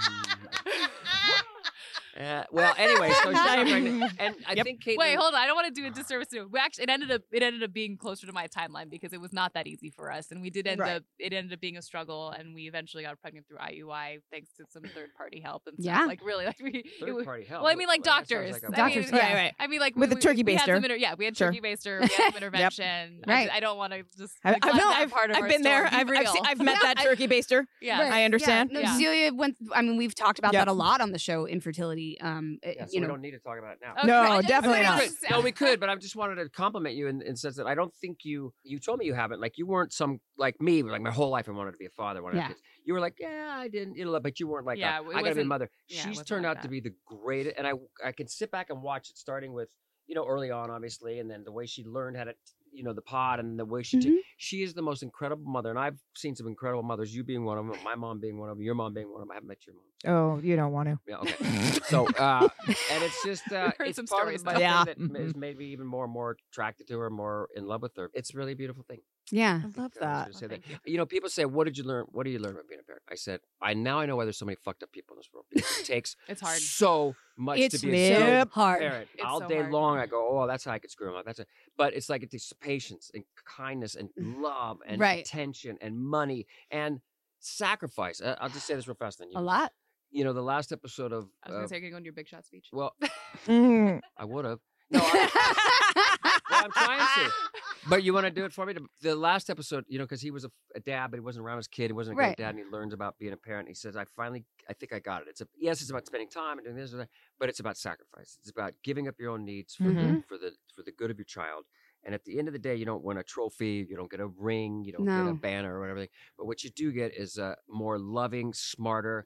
Uh, well, anyway, so she got pregnant, and I Yep. think Caitlin. Wait, hold on. I don't want to do a disservice to it. We actually, it ended up, it ended up being closer to my timeline because it was not that easy for us, and we did end Right. up, it ended up being a struggle, and we eventually got pregnant through I U I thanks to some third party help and stuff. Yeah. Like really, like we. it Third was- party help. well, I mean, like Well, that sounds doctors. like a- I mean, Doctors, Right, yeah. right. I mean, like With we, the turkey we had baster. some inter- yeah, we had Sure. turkey baster. We had some intervention. Right. I, I don't want to just. I've, I've, neglect no, that I've, part of I've our been there. story. I've, Be I've, se- real. I've met Yeah, that I- turkey baster. Yeah. Right. I understand. Yeah. No, Yeah. Celia went. I mean, we've talked about Yep. that a lot on the show, infertility. Um, uh, Yeah, so you we know, don't need to talk about it now. Okay, No, I just- definitely I not. just- No, we could, but I just wanted to compliment you in, in sense that I don't think you you told me you haven't. Like you weren't some like me, like my whole life I wanted to be a father, wanted to have Yeah. kids. You were like, yeah, I didn't, you know, but you weren't like, Yeah, a, it I gotta be a wasn't- mother. yeah, it She's wasn't turned like out to that. be the greatest, and I I can sit back and watch it, starting with you know early on, obviously, and then the way she learned how to. You know the pod and the way she Mhm. she is the most incredible mother, and I've seen some incredible mothers. You being one of them, my mom being one of them, your mom being one of them. I haven't met your mom. Oh, you don't want to. Yeah, okay. So, uh, and it's just, uh, heard it's some part stories, of the though. Yeah. thing that has made me even more and more attracted to her, more in love with her. It's a really beautiful thing. yeah. I love I was that. gonna say Well, that. thank You know, people say, "What did you learn? What did you learn about being a parent?" I said, "I now I know why there's so many fucked up people in this world. Because it takes It's hard. so much It's to be a so good hard. parent. It's All so day hard. long, I go, "Oh, that's how I could screw them up." That's it. But it's like it takes patience and kindness and love and Right. attention and money and sacrifice. Uh, I'll just say this real fast, then you. A lot. You know, the last episode of. I was gonna uh, say you're gonna go into your big shot speech. well, Mm. I would have. No, I, well, I'm trying to. But you want to do it for me? The last episode, you know, because he was a, a dad, but he wasn't around his kid. He wasn't a great Right. dad, and he learns about being a parent. He says, "I finally, I think I got it. It's a yes, it's about spending time and doing this, or that, but it's about sacrifice. It's about giving up your own needs for the Mhm. for the for the good of your child." And at the end of the day, you don't win a trophy, you don't get a ring, you don't get No. a banner or whatever. But what you do get is a more loving, smarter,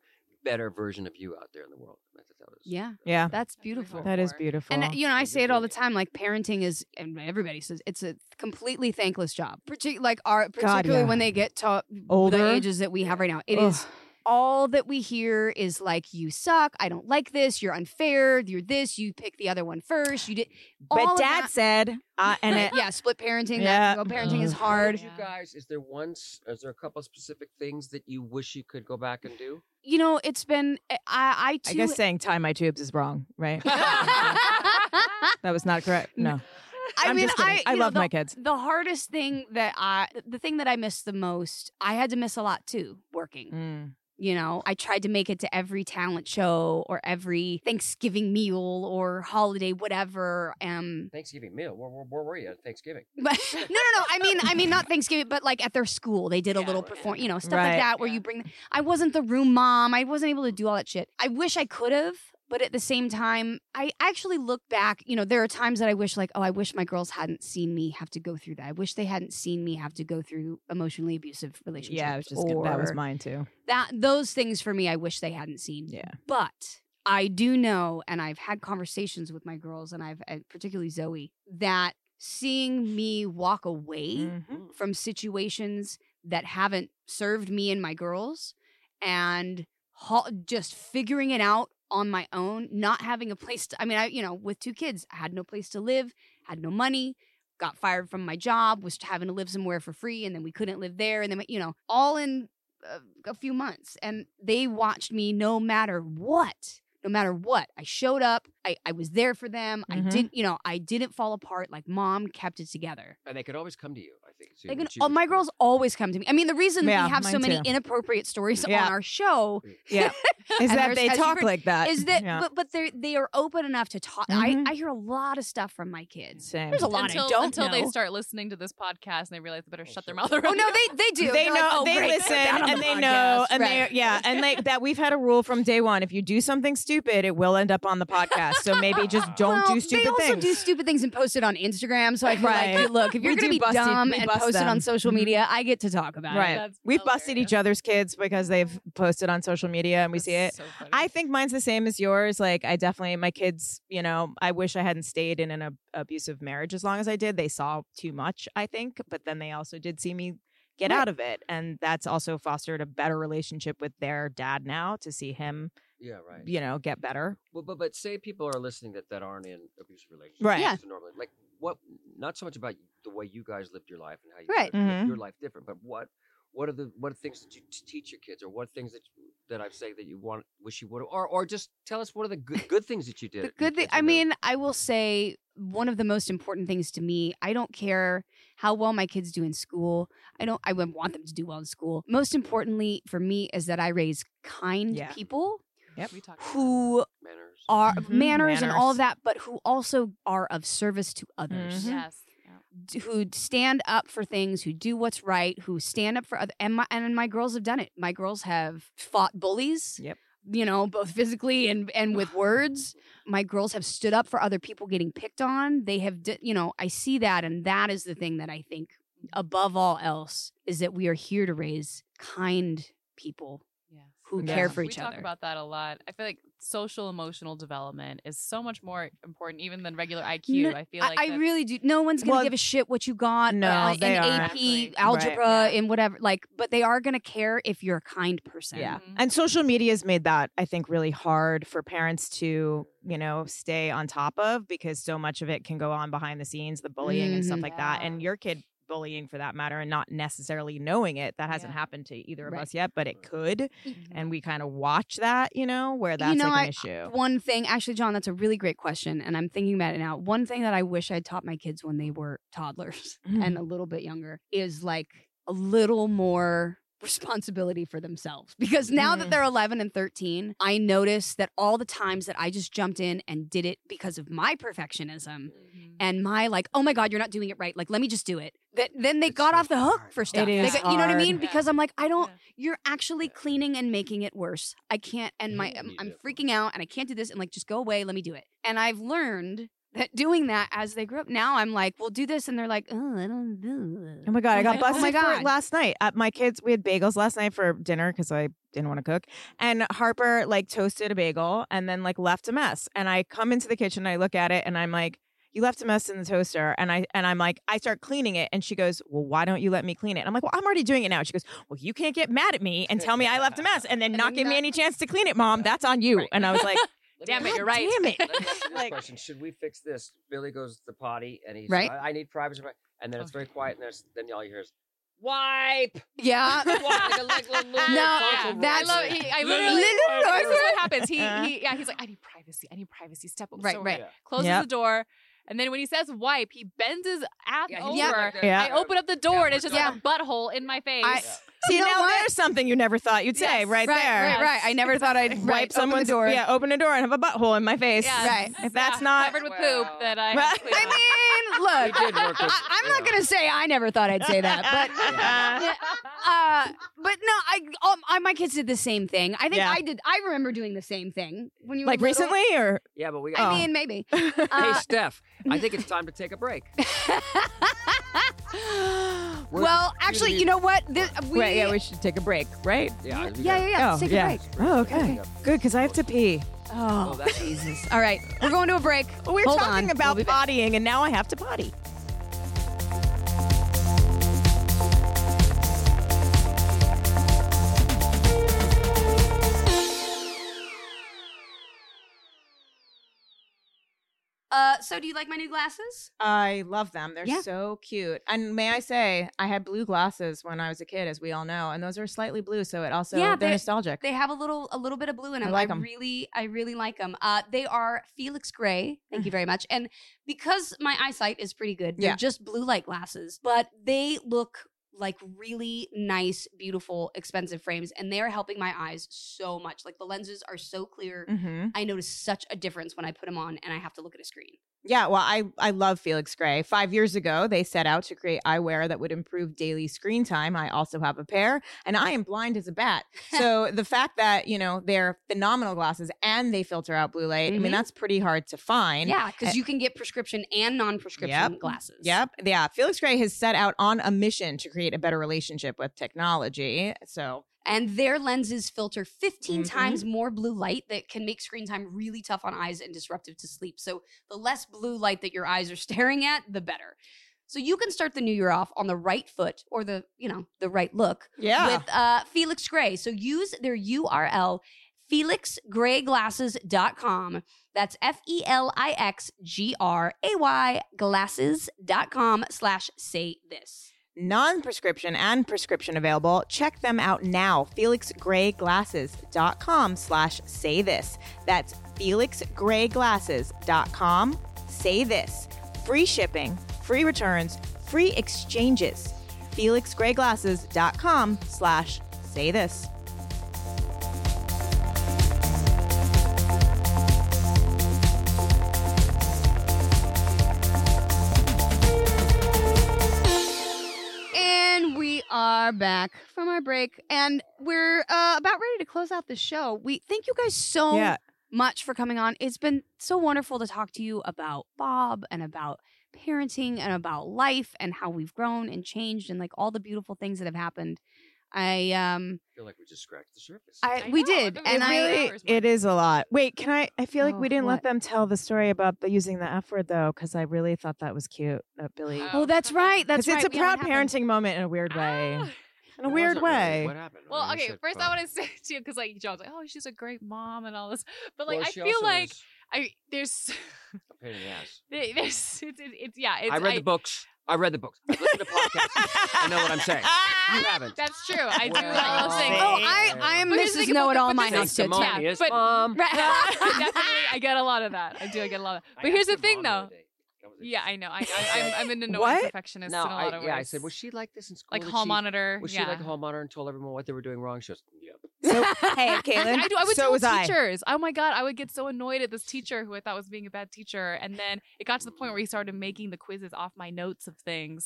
better version of you out there in the world. I thought that was Yeah, Yeah. that's That's what we beautiful. hope That is for. beautiful. And uh, you know, I Yeah, say good it all for the you. time. Like parenting is, and everybody says it's a completely thankless job. Partic- like our, particularly yeah. when they get to Older. the ages that we have right now. It is Ugh. all that we hear is like, you suck. I don't like this. You're unfair. You're this. You pick the other one first. You did. all But of Dad that- said, uh, and Right, it, yeah, split parenting. Yeah. That co-parenting is Ugh. hard. Did you Yeah. guys, is there one, s- is there a couple of specific things that you wish you could go back and do? You know, it's been I I too. I guess saying tie my tubes is wrong, right? That was not correct. No. I I'm mean, just kidding. I, I you know, love the, my kids. The hardest thing that I, the thing that I miss the most, I had to miss a lot too, working. Mm. You know, I tried to make it to every talent show or every Thanksgiving meal or holiday, whatever. Um, Thanksgiving meal. Where, where, where were you at Thanksgiving? but no, no, no. I mean, I mean, not Thanksgiving, but like at their school, they did a Yeah, little right. perform, you know, stuff Right. like that, where Yeah. you bring. I wasn't the room mom. I wasn't able to do all that shit. I wish I could have. But at the same time, I actually look back, you know, there are times that I wish like, oh, I wish my girls hadn't seen me have to go through that. I wish they hadn't seen me have to go through emotionally abusive relationships. Yeah, I was just gonna, that was or mine too. that those things for me, I wish they hadn't seen. Yeah. But I do know, and I've had conversations with my girls, and I've and particularly Zoe, that seeing me walk away Mhm. from situations that haven't served me and my girls, and ha- just figuring it out on my own, not having a place to, I mean, I, you know, with two kids, I had no place to live, had no money, got fired from my job, was having to live somewhere for free, and then we couldn't live there, and then, you know, all in a, a few months. And they watched me no matter what. No matter what, I showed up. I, I was there for them. I Mhm. didn't, you know, I didn't fall apart. Like mom kept it together. And they could always come to you, I think. too, They can, which you- oh, my girls always come to me. I mean, the reason Yeah, we have so mine many too. inappropriate stories Yeah. on our show Yeah. Is And that there's- they as you've talk heard, like that. is that, Yeah. but but they they are open enough to talk. Mhm. I I hear a lot of stuff from my kids. Same. There's a lot until I don't until know. they start listening to this podcast and they realize they better Oh, shut their sure. mouth. Oh around no, it. they they do. They They're know, like, oh, they great, listen, put that on and the they know, podcast. and Right. they yeah, and they that we've had a rule from day one: if you do something stupid, it will end up on the podcast. So maybe just don't well, do stupid they also things. do stupid things and post it on Instagram. So I feel Right. like, look, if you're We going to do be bust it- dumb we and bust post it on them. social Mhm. media, I get to talk about Right. it. That's We've busted hilarious. each other's kids because they've posted on social media and we That's see it. so funny. I think mine's the same as yours. Like, I definitely, my kids, you know, I wish I hadn't stayed in an ab- abusive marriage as long as I did. They saw too much, I think, but then they also did see me get Right. out of it. And that's also fostered a better relationship with their dad now to see him, Yeah, right. you know, get better. Well, but but say people are listening that, that aren't in abusive relationships. Right. Yeah. So normally, like what? Not so much about the way you guys lived your life and how you Right. lived Mhm. your life different, but what what are the what are things that you t- teach your kids, or what things that you, that I've said that you want wish you would, or or just tell us what are the good good things that you did. The at your good thing, kids I when they were- mean, I will say one of the most important things to me, I don't care how well my kids do in school. I don't, I would want them to do well in school. Most importantly for me is that I raise kind Yeah. people Yep. We talked about who manners. are Mhm. manners, and all of Manners. that, but who also are of service to others. Mhm. that. Yes. Yeah. d- who stand up for things, who do what's right, who stand up for other. And my and my girls have done it. My girls have fought bullies. Yep. You know, both physically and and with words. My girls have stood up for other people getting picked on. They have, d- you know, I see that, and that is the thing that I think, above all else, is that we are here to raise kind people Yes. who Yeah. care for We each talk other. about that a lot. I feel like social emotional development is so much more important even than regular I Q. No, I feel like I, I that's- really do. No one's gonna Well, give a shit what you got. no, uh, they in aren't. A P, Exactly. algebra, Right. in whatever. Like, but they are gonna care if you're a kind person. Yeah. Mhm. And social media has made that, I think, really hard for parents to, you know, stay on top of because so much of it can go on behind the scenes, the bullying and stuff Mhm. like that. And Yeah. your kid bullying for that matter and not necessarily knowing it. That hasn't Yeah. happened to either of Right. us yet, but it could. Mhm. And we kind of watch that, you know, where that's know, like an I- issue. One thing, actually, John, that's a really great question, and I'm thinking about it now. One thing that I wish I'd taught my kids when they were toddlers Mm. and a little bit younger is like a little more responsibility for themselves. Because now that Mm. they're eleven and thirteen, I notice that all the times that I just jumped in and did it because of my perfectionism Mhm. and my like, oh my God, you're not doing it right. Like, let me just do it. That then they It's got so off the hook hard. for stuff. It They is got- you know what I hard. mean? Yeah. Because I'm like, I don't. Yeah. You're actually cleaning and making it worse. I can't, and my Yeah, I'm, you I'm do. freaking out, and I can't do this, and like, just go away. Let me do it. And I've learned that doing that as they grew up. Now I'm like, we'll do this. And they're like, oh, I don't do it. Oh my God, I I'm got like, busted oh my for God. it last night. Uh, my kids, we had bagels last night for dinner because I didn't want to cook. And Harper like toasted a bagel and then like left a mess. And I come into the kitchen, and I look at it, and I'm like, you left a mess in the toaster. And I and I'm like, I start cleaning it. And she goes, well, why don't you let me clean it? And I'm like, well, I'm already doing it now. She goes, well, you can't get mad at me and tell me I left a mess and then And not then give me not- any chance to clean it, Mom. That's on you. Right. And I was like, Let Damn me it, ask- you're right. damn it. Let me ask you this Like- question: should we fix this? Billy goes to the potty, and he's Right. I, I need privacy, and then it's Okay. very quiet, and there's then all you hear is wipe. Yeah. Wipe, like a, like a little No, frontal yeah, voice. that's- I love. He, I Little literally. voice. This is what happens. He, Uh. he, yeah. He's like, I need privacy. I need privacy. Step over. Right, so right. Yeah. Closes Yep. the door, and then when he says wipe, he bends his ass Yeah, over. he's like that. Yeah. I open up the door, and it's just Yeah. like a butthole in my face. I- see, You know now what? there's something you never thought you'd say Yes. right, right, there. right, right. I never thought I'd Wipe right, open the someone's door. Yeah, open a door and have a butthole in my face. Yeah. Right. If that's Yeah, not covered with Well. poop, that I. Right. have to clean I up. mean, look, We did work with- I, I'm not yeah. gonna say I never thought I'd say that, but Yeah. uh, but no, I, um, I my kids did the same thing. I think Yeah. I did. I remember doing the same thing when you were like little. recently or Yeah, but we I got. mean, maybe. Hey, Uh, Steph, I think it's time to take a break. well, actually, you know what? This, we, right? Yeah, we should take a break, right? Yeah, we yeah, got- yeah, yeah. Oh, Let's take yeah. a break. Oh, okay, good because I have to pee. Oh, Oh, that's- Jesus! All right, we're going to a break. Well, we're Hold talking on. about We'll be back. pottying, and now I have to potty. Uh, so do you like my new glasses? I love them. They're Yeah. so cute. And may I say, I had blue glasses when I was a kid, as we all know, and those are slightly blue, so it also Yeah, they're they- nostalgic. They have a little a little bit of blue in I them. like 'em. really I really like them. Uh, they are Felix Gray. Thank you very much. And because my eyesight is pretty good, they're Yeah. just blue light glasses, but they look like really nice, beautiful, expensive frames, and they are helping my eyes so much. Like the lenses are so clear. Mm-hmm. I notice such a difference when I put them on and I have to look at a screen. Yeah, well, I, I love Felix Gray. Five years ago, they set out to create eyewear that would improve daily screen time. I also have a pair, and I am blind as a bat. So the fact that, you know, they're phenomenal glasses and they filter out blue light, I Mhm. mean, that's pretty hard to find. Yeah, because you can get prescription and non-prescription Yep. glasses. Yep. Yeah. Felix Gray has set out on a mission to create a better relationship with technology. So, And their lenses filter fifteen Mhm. times more blue light that can make screen time really tough on eyes and disruptive to sleep. So the less blue light that your eyes are staring at, the better. So you can start the new year off on the right foot or the, you know, the right look yeah. with uh, Felix Gray. So use their U R L, felix gray glasses dot com. That's F E L I X G R A Y glasses.com slash say this. Non-prescription and prescription available. Check them out now. felix gray glasses dot com slash say this. That's felix gray glasses dot com. Say this. Free shipping, free returns, free exchanges. felix gray glasses dot com slash say this. And we are back from our break, and we're uh, about ready to close out the show. We thank you guys so Yeah. much for coming on. It's been so wonderful to talk to you about Bob and about parenting and about life and how we've grown and changed and like all the beautiful things that have happened. I um I feel like we just scratched the surface. I, I we know, did, it and was I really- Really, it is a lot. Wait, can I? I feel like Oh, we didn't what? let them tell the story about the using the F word though, because I really thought that was cute. That Billy, Oh. oh that's right, that's because right. it's a Yeah, what proud happened? parenting moment in a weird way. Ah. In a It weird wasn't really. way. What happened? Well, I okay. said, First, well, I want to say to you because like John's like, oh, she's a great mom and all this, but like well, I she feel also like is I there's a pain in the ass. there- there's it's, it's, it's yeah. It's, I read the books. I read the books. I listened to podcasts. I know what I'm saying. You haven't. That's true. I do Well, like listening. Oh, I I am But here's the Missus thing, Know but- It All but in my this house is- too. Yeah, Sanctimonious but- mom. I definitely I get a lot of that. I do. I get a lot of that. I But here's asked the your thing, mom the though. other day. That was Yeah, interesting. I know. I, I I'm I'm an annoying What? perfectionist No, in a lot I, of yeah, I ways. said, was she like this in school? like Did hall she- monitor. Was she yeah. like a hall monitor and told everyone what they were doing wrong? She goes, yep. So, hey, Caitlin. I do. I would so tell was I. teachers. Oh my god, I would get so annoyed at this teacher who I thought was being a bad teacher, and then it got to the point where he started making the quizzes off my notes of things,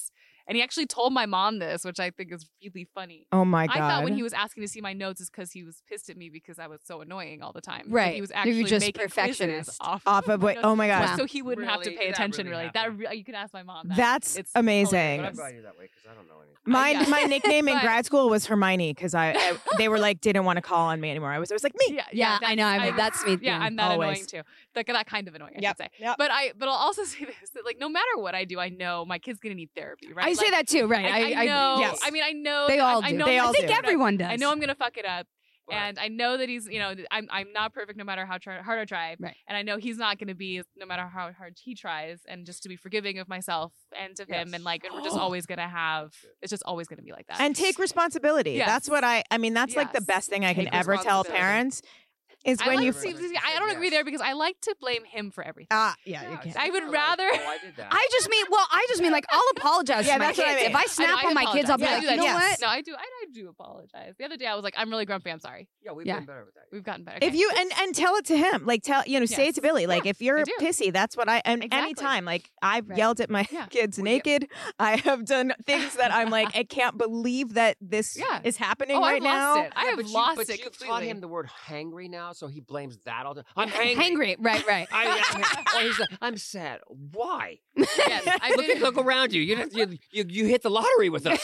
And he actually told my mom this, which I think is really funny. Oh my god! I thought when he was asking to see my notes is because he was pissed at me because I was so annoying all the time. But Right. he was You're actually just making perfectionist. quizzes off, off of my what? notes, Oh my god! Wow. so he wouldn't have to Really? pay That attention. really Really, that happened? re- you can ask my mom. That. That's It's amazing. But I'm hilarious. glad you're that way because I don't know anything. My yeah. my nickname in But- grad school was Hermione because I, I they were like didn't want to call on me anymore. I was I was like me. Yeah, Yeah, that- I know. I mean, that's me. Yeah, too. I'm that Always. annoying too. Like that kind of annoying, I Yep, should say. yep. But I, but I'll also say this: that like no matter what I do, I know my kid's gonna need therapy, right? I say Like, that too. Right. I, I know. yes. I mean, I know. They that- all I, I do. know They I'm all gonna I think do. fuck it up. everyone does. I know I'm gonna fuck it up. Right. And I know that he's, you know, I'm I'm not perfect no matter how try, hard I try. Right. And I know he's not going to be no matter how hard he tries. And just to be forgiving of myself and of him, Yes. and like, and we're just always going to have. It's just always going to be like that. And take responsibility. Yes. That's what I I mean that's like the Yes. best thing I can Take ever tell responsibility. parents is I when like you to see- I don't agree Yes. there because I like to blame him for everything. ah yeah, you Yeah, can't. I would like, rather- Oh, I did that. I just mean, well, I just mean like I'll apologize Yeah, to my that's what I kids. mean. If I I know, snap I on my kids, I'll be apologize. like, Yeah, you know yes. what? No, I do. I, I do apologize. The other day I was like, I'm really grumpy. I'm sorry. yeah, we've Yeah. been better with that. We've gotten better. If Okay. you and and tell it to him, like tell you know, say it Yes. to Billy. Like Yeah, if you're I do. pissy, that's what I. And Exactly. anytime, like I've Right. yelled at my Yeah. kids Well, yeah. naked. I have done things that I'm like, I can't believe that this Yeah. is happening Oh, right I've now. lost it. I Yeah, have but you, lost but it you've taught completely. him the word hangry now, so he blames that all the time. I'm hangry. Hangry. Right, right. I, I, or he's like, I'm sad. Why? Yes, I Look, did. at, look around you. You, you. you you hit the lottery with us.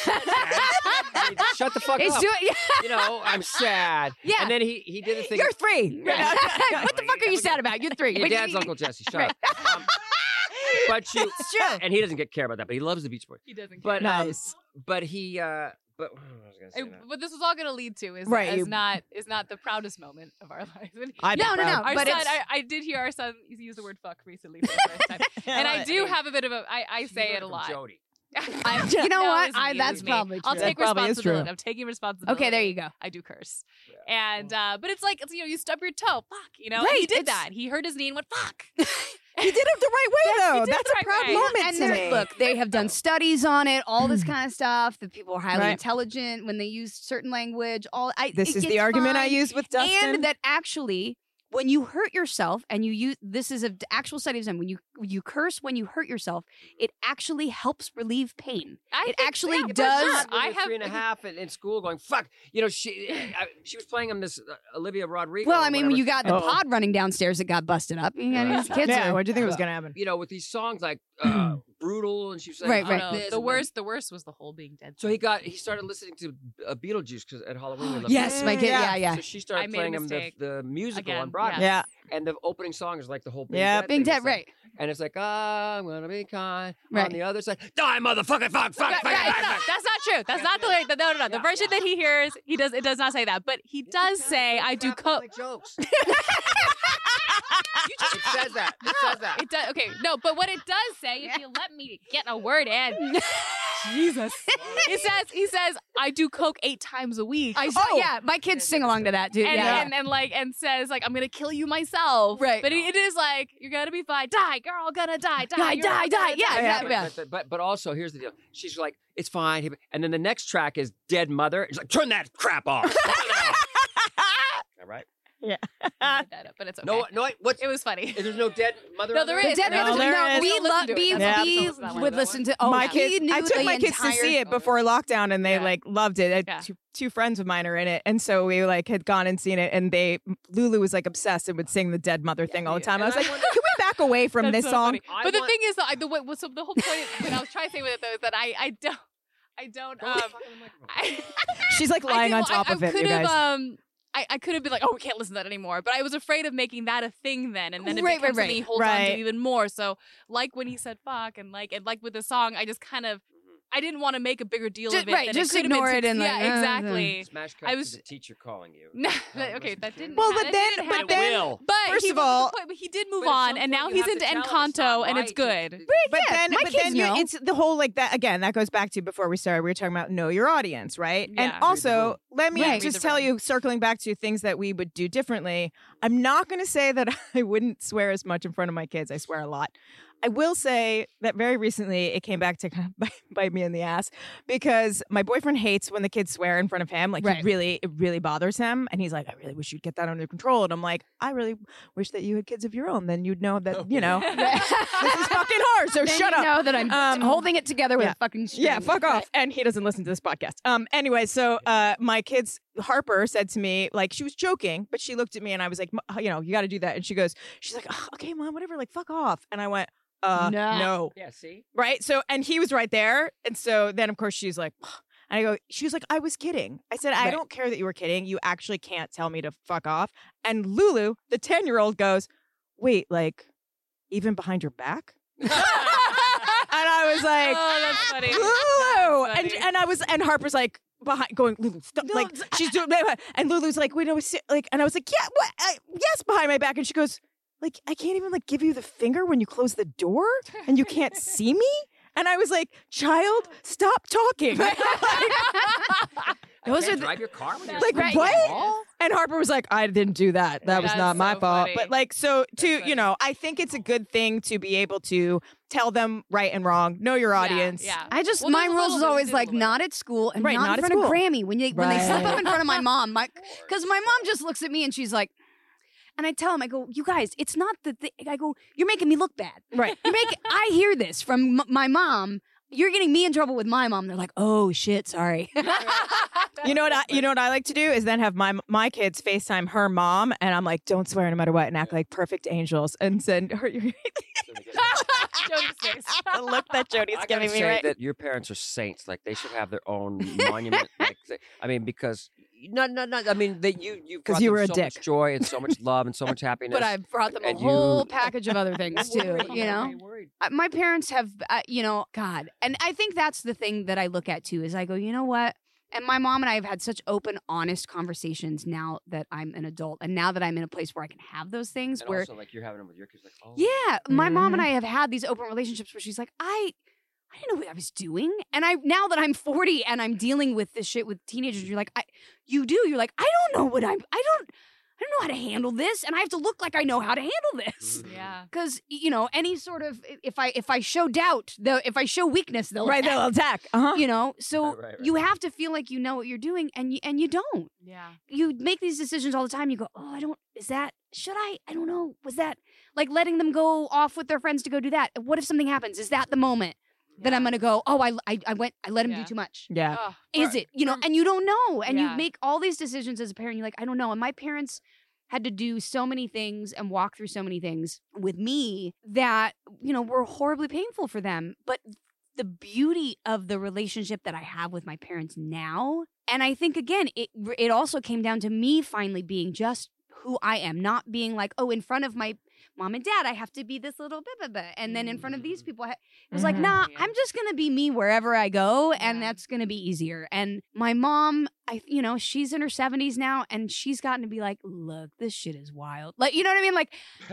I mean, shut the fuck It's up. doing. Yeah. You know, I'm sad. Yeah. And then he, he did the thing. You're three. what the fuck are you sad about? You're three. Your What- dad's Uncle Jesse. Shut up. Um, but you, It's true. and he doesn't get care about that, but he loves the Beach Boys. He doesn't. But care. um, Nice. but he, uh, but what was I gonna say And now? what this was all going to lead to is, Right, is you- not is not the proudest moment of our lives. And I'd be No, no, proud. no. our but son, it's- I, I did hear our son use the word "fuck" recently for the first time, and I love it. do have a bit of a. I, I She say learned it a from lot. Jody. I- you know No, what? it was I- me, it that's was me. probably I'll true. take That probably is true. responsibility. I'm taking responsibility. Okay, there you go. I do curse, Yeah. and uh, but it's like it's, you know you stub your toe, fuck, you know. And Right, he did it's- that. He hurt his knee and went fuck. He did it the right way Yes, he though. did it That's the a right proud way. moment And to they're- me. look, they have done studies on it, all this kind of stuff. That people are highly Right. intelligent when they use certain language. All I, This it is the gets argument I fine. use with Dustin. And that actually, when you hurt yourself, and you use this is an actual study of done. When you you curse when you hurt yourself, it actually helps relieve pain. I It think- actually yeah, for does- sure. When I you're have three and a half in, in school going, fuck. You know, she I, she was playing him this uh, Olivia Rodrigo. Well, or I mean, whatever. when you got the Oh. pod running downstairs that got busted up, you know, Right. these kids yeah, are. what do you think was gonna happen? you know, with these songs like uh, Brutal, and she was saying, Right, "I'm right. Oh, this," the and worst, the worst was the whole being dead. So he got he started listening to uh, Beetlejuice because at Halloween. we loved Yes, it. my kid. Yeah. Yeah, yeah. So she started I made a playing him the, mistake. the musical Again, on Broadway, Yeah. and the opening song is like the whole Being Yeah. Dead Being thing. dead, It's like- right? And it's like, ah, I'm gonna be kind. Right. On the other side, die, motherfucker, fuck, fuck, Right, fuck, right, fuck, no, fuck. that's not true. That's not the lyric. No, no, no. The Yeah, version yeah. that he hears, he does. It does not say that, but he does say, "I do coke." Like jokes. It says that. It says that. It does. Okay, no, but what it does say, if you let me get a word in, Jesus, it says he says, "I do coke eight times a week." I saw, Oh. yeah, my kids sing along to that, dude. and, yeah. and and like and says like I'm gonna kill you myself, Right. But it is like you're gonna be fine, die, girl, gonna die, die, Die, you're die, gonna die. Yeah, die. yeah, But, yeah. but, but but also here's the deal. She's like, it's fine. He- And then the next track is Dead Mother. She's like, turn that crap off. Turn it off. All right. I made that up, but it's okay. No, no. What's It was funny. there's no dead mother? No, on there there? is. The dead No, mothers, there no, is. we Don't love listen to it. we, Yeah. we Don't listen to that one. would listen to. Oh, my yeah. kids, We knew I took the my kids to entire- see it before lockdown, and they Yeah. like loved it. Uh, Yeah. Two, two friends of mine are in it, and so we like had gone and seen it, and they Lulu was like obsessed and would sing the dead mother thing all the time. I was And I like, wonder- can we back away from That's this so song? funny. I But the want- thing is, though, I, the way, so the whole point what I was trying to say with it though is that I I don't I don't Go um fuck on the microphone. I, She's like I lying did- on well, top I, of I it, you could have guys. um I, I could have been like, oh, we can't listen to that anymore. But I was afraid of making that a thing then, and then it Right, right, becomes right. something he holds on Right. to even more. So, like when he said "fuck" and like and like with the song, I just kind of I didn't want to make a bigger deal Just- of it. right, than just it could have ignore been it to- and, like, yeah, uh, exactly. Smash cut I to was- the teacher calling you. No, Oh, okay, listen, that kid. didn't. Well, ha- but it then- didn't but happen. then- will. But First he, of but the all- point- but he did move But at on, some and now point you he's have into to tell him it's not Encanto, and it's right good. to- But Yeah, then, my but kids then you, know. it's the whole like that again. That goes back to before we started. We were talking about know your audience, right? Yeah. And Read the also, room. let me Right. Read just the tell room. you, circling back to things that we would do differently. I'm not going to say that I wouldn't swear as much in front of my kids. I swear a lot. I will say that very recently it came back to kind of bite, bite me in the ass because my boyfriend hates when the kids swear in front of him. Like, Right. he really, it really bothers him. And he's like, I really wish you'd get that under control. And I'm like, I really wish that you had kids of your own. Then you'd know that, you know, this is fucking hard. So Then shut you up. know that I'm Um, holding it together with yeah. a fucking string. Yeah, fuck off. And he doesn't listen to this podcast. Um. Anyway, so uh, my kids, Harper said to me, like, she was joking, but she looked at me and I was like, "M- you know, you got to do that. And she goes, she's like, oh, okay, mom, whatever, like, fuck off. And I went, uh, No. no. Yeah, see? Right. So, and he was right there. And so then, of course, she's like, and I go, she was like, I was kidding. I said, I Right. don't care that you were kidding. You actually can't tell me to fuck off. And Lulu, the ten year old, goes, wait, like, even behind your back? And I was like, Oh, that's funny. Lulu, That's and funny. and I was, and Harper's like behind, going, Lulu, stop, No, like it's- she's doing, and Lulu's like, wait, no, sit- like, and I was like, yeah, what? I, yes, behind my back, and she goes, like, I can't even like give you the finger when you close the door, and you can't see me, and I was like, child, stop talking. Those Can't are the, drive your car when you're Like, asleep? what? Oh. And Harper was like, I didn't do that. That was That's not my so fault. funny. But like, so to, That's funny. you know, I think it's a good thing to be able to tell them right and wrong, know your Yeah, audience. Yeah. I just Well, my there's a rules little is bit, we always did a like little bit. not at school and Right, not, not in at front of school. Grammy when they when they slip Right. up in front of my mom. My Of course. because my mom just looks at me and she's like, and I tell him, I go, you guys, it's not the thing. I go, you're making me look bad. Right. You make I hear this from m- my mom. You're getting me in trouble with my mom. They're like, oh shit, sorry. You know what I you know what I like to do is then have my my kids FaceTime her mom and I'm like, don't swear no matter what and act like perfect angels and send her Jody's face. the look that Jody's I gotta giving me say right. that your parents are saints. Like they should have their own monument. Like they, I mean, because not not not. I mean, that you you 'Cause brought you them were a so dick. much joy and so much love and so much happiness. But I've brought them a And you- whole package of other things too. Worried, You know. worried, worried. Uh, my parents have, uh, you know, God. And I think that's the thing that I look at too is I go, you know what? And my mom and I have had such open, honest conversations now that I'm an adult and now that I'm in a place where I can have those things And where, also, like you're having them with your kids, like oh yeah, my mom and Mhm. I have had these open relationships where she's like, I, I didn't know what I was doing. And I, now that I'm forty and I'm dealing with this shit with teenagers, you're like, I, you do, you're like, I don't know what I'm, I don't, I don't know how to handle this. And I have to look like I know how to handle this. Mhm. Yeah. Because you know, any sort of if I if I show doubt, they'll if I show weakness, they'll Right, they'll attack, attack. Uh-huh. you know. So Right, right, right. you have to feel like you know what you're doing, and you and you don't. Yeah. You make these decisions all the time. You go, oh, I don't. Is that should I? I don't know. Was that like letting them go off with their friends to go do that? What if something happens? Is that the moment that I'm gonna go? Oh, I I, I went. I let him Yeah. do too much. Yeah. Oh, Is for- it? You know, for- and you don't know, and Yeah. you make all these decisions as a parent. You're like, I don't know. And my parents had to do so many things and walk through so many things with me that, you know, were horribly painful for them. But the beauty of the relationship that I have with my parents now, and I think again, it it also came down to me finally being just who I am, not being like, oh, in front of my mom and dad, I have to be this little bit, bit, bit. And then in front of these people, I, it was like, Mhm. nah, Yeah. I'm just going to be me wherever I go. And Yeah. that's going to be easier. And my mom, I, you know, she's in her seventies now and she's gotten to be like, look, this shit is wild. Like, you know what I mean? Like,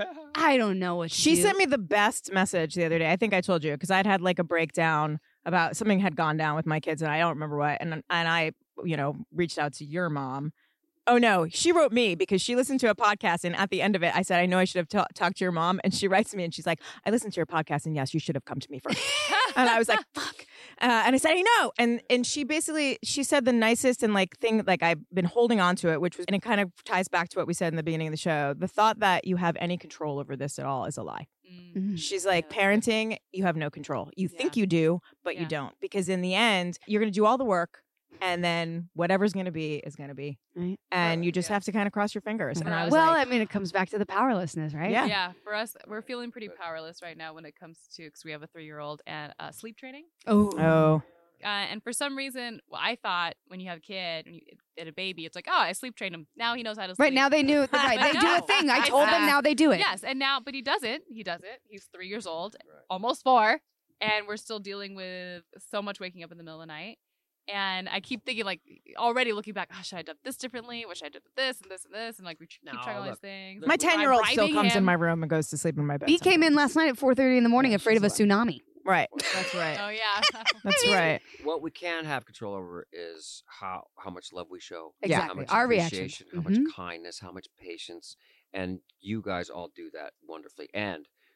I don't know what to She do. sent me the best message the other day. I think I told you because I'd had like a breakdown about something had gone down with my kids and I don't remember what. And and I, you know, reached out to your mom. Oh no, she wrote me because she listened to a podcast and at the end of it, I said, I know I should have ta- talked to your mom. And she writes me and she's like, I listened to your podcast and yes, you should have come to me first. And I was like, fuck. Uh, and I said, I know. And and she basically, she said the nicest and like thing, like I've been holding on to it, which was, and it kind of ties back to what we said in the beginning of the show. The thought that you have any control over this at all is a lie. Mm. Mhm. She's like, Yeah, that's good. parenting, you have no control. You Yeah. think you do, but Yeah. you don't. Because in the end, you're going to do all the work and then whatever's going to be is going to be. Right. And Right, you just yeah. have to kind of cross your fingers. And I was well, like, I mean, it comes back to the powerlessness, right? Yeah. Yeah, for us, we're feeling pretty powerless right now when it comes to because we have a three-year-old and uh, sleep training. Oh. oh, Uh, and for some reason, well, I thought when you have a kid and you and a baby, it's like, oh, I sleep trained him. Now he knows how to sleep. Right now they knew. Right, they do a No. thing. I It's, told them. uh, Now they do it. Yes, and now, but he doesn't. He does it. He's three years old, Right. almost four, and we're still dealing with so much waking up in the middle of the night. And I keep thinking, like, already looking back, oh, should I have done this differently? Wish I did this and this and this, and like we keep No, trying all these look, things. look, my I'm ten year old still bribing comes in him. my room and goes to sleep in my bed. B came in sometimes. last night at four thirty in the morning, Yeah, afraid of a she's tsunami. Right. That's right. Oh yeah, That's right. What we can have control over is how how much love we show, Yeah. how Exactly. much Our reaction. appreciation, how Mhm. much kindness, how much patience, and you guys all do that wonderfully. And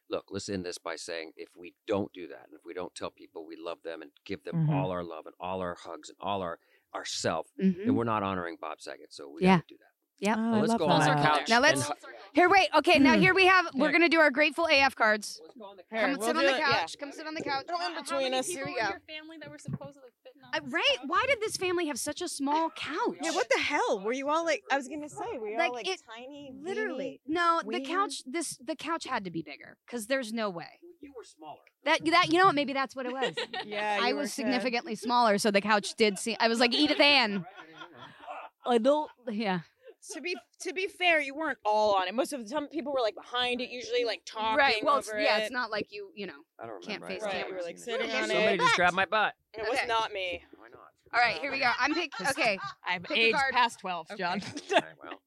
look, let's end this by saying if we don't do that, and if we don't tell people we love them and give them Mhm. all our love and all our hugs and all our ourself, Mhm. then we're not honoring Bob Saget. So we Yeah. got to do that. Yep. Oh, Well, I let's love go on that. the couch. Now let's- and- Here, wait. Okay, now here we have. We're Here. gonna do our Grateful A F cards. Let's go on the Here, Come we'll sit on do the it, couch. yeah. Come sit on the couch. Come in How between many us. people Here we were go. your family that were supposedly fitting on Uh, this right? couch? Why did this family have such a small couch? Yeah, what the hell? Were you all like? I was gonna say, were you Like, all like it- tiny? Literally, no. The weenie? couch. This the couch had to be bigger because there's no way You were smaller. that that you know what? Maybe that's what it was. Yeah, I you were was kid. significantly smaller, so the couch did seem. I was like Edith Ann. I don't. Yeah. To be to be fair, you weren't all on it. Most of the some people were like behind it, usually like talking Right. Well, it's, over yeah. it. It's not like you. You know. I don't Can't remember. face I Right, haven't we were, like, seen it. sitting on Somebody it. just grabbed my butt. It was Okay. not me. Why not? All right. Here we go. I'm pick. Okay. I've Pick a aged card. past twelve, Okay. John. All right, well.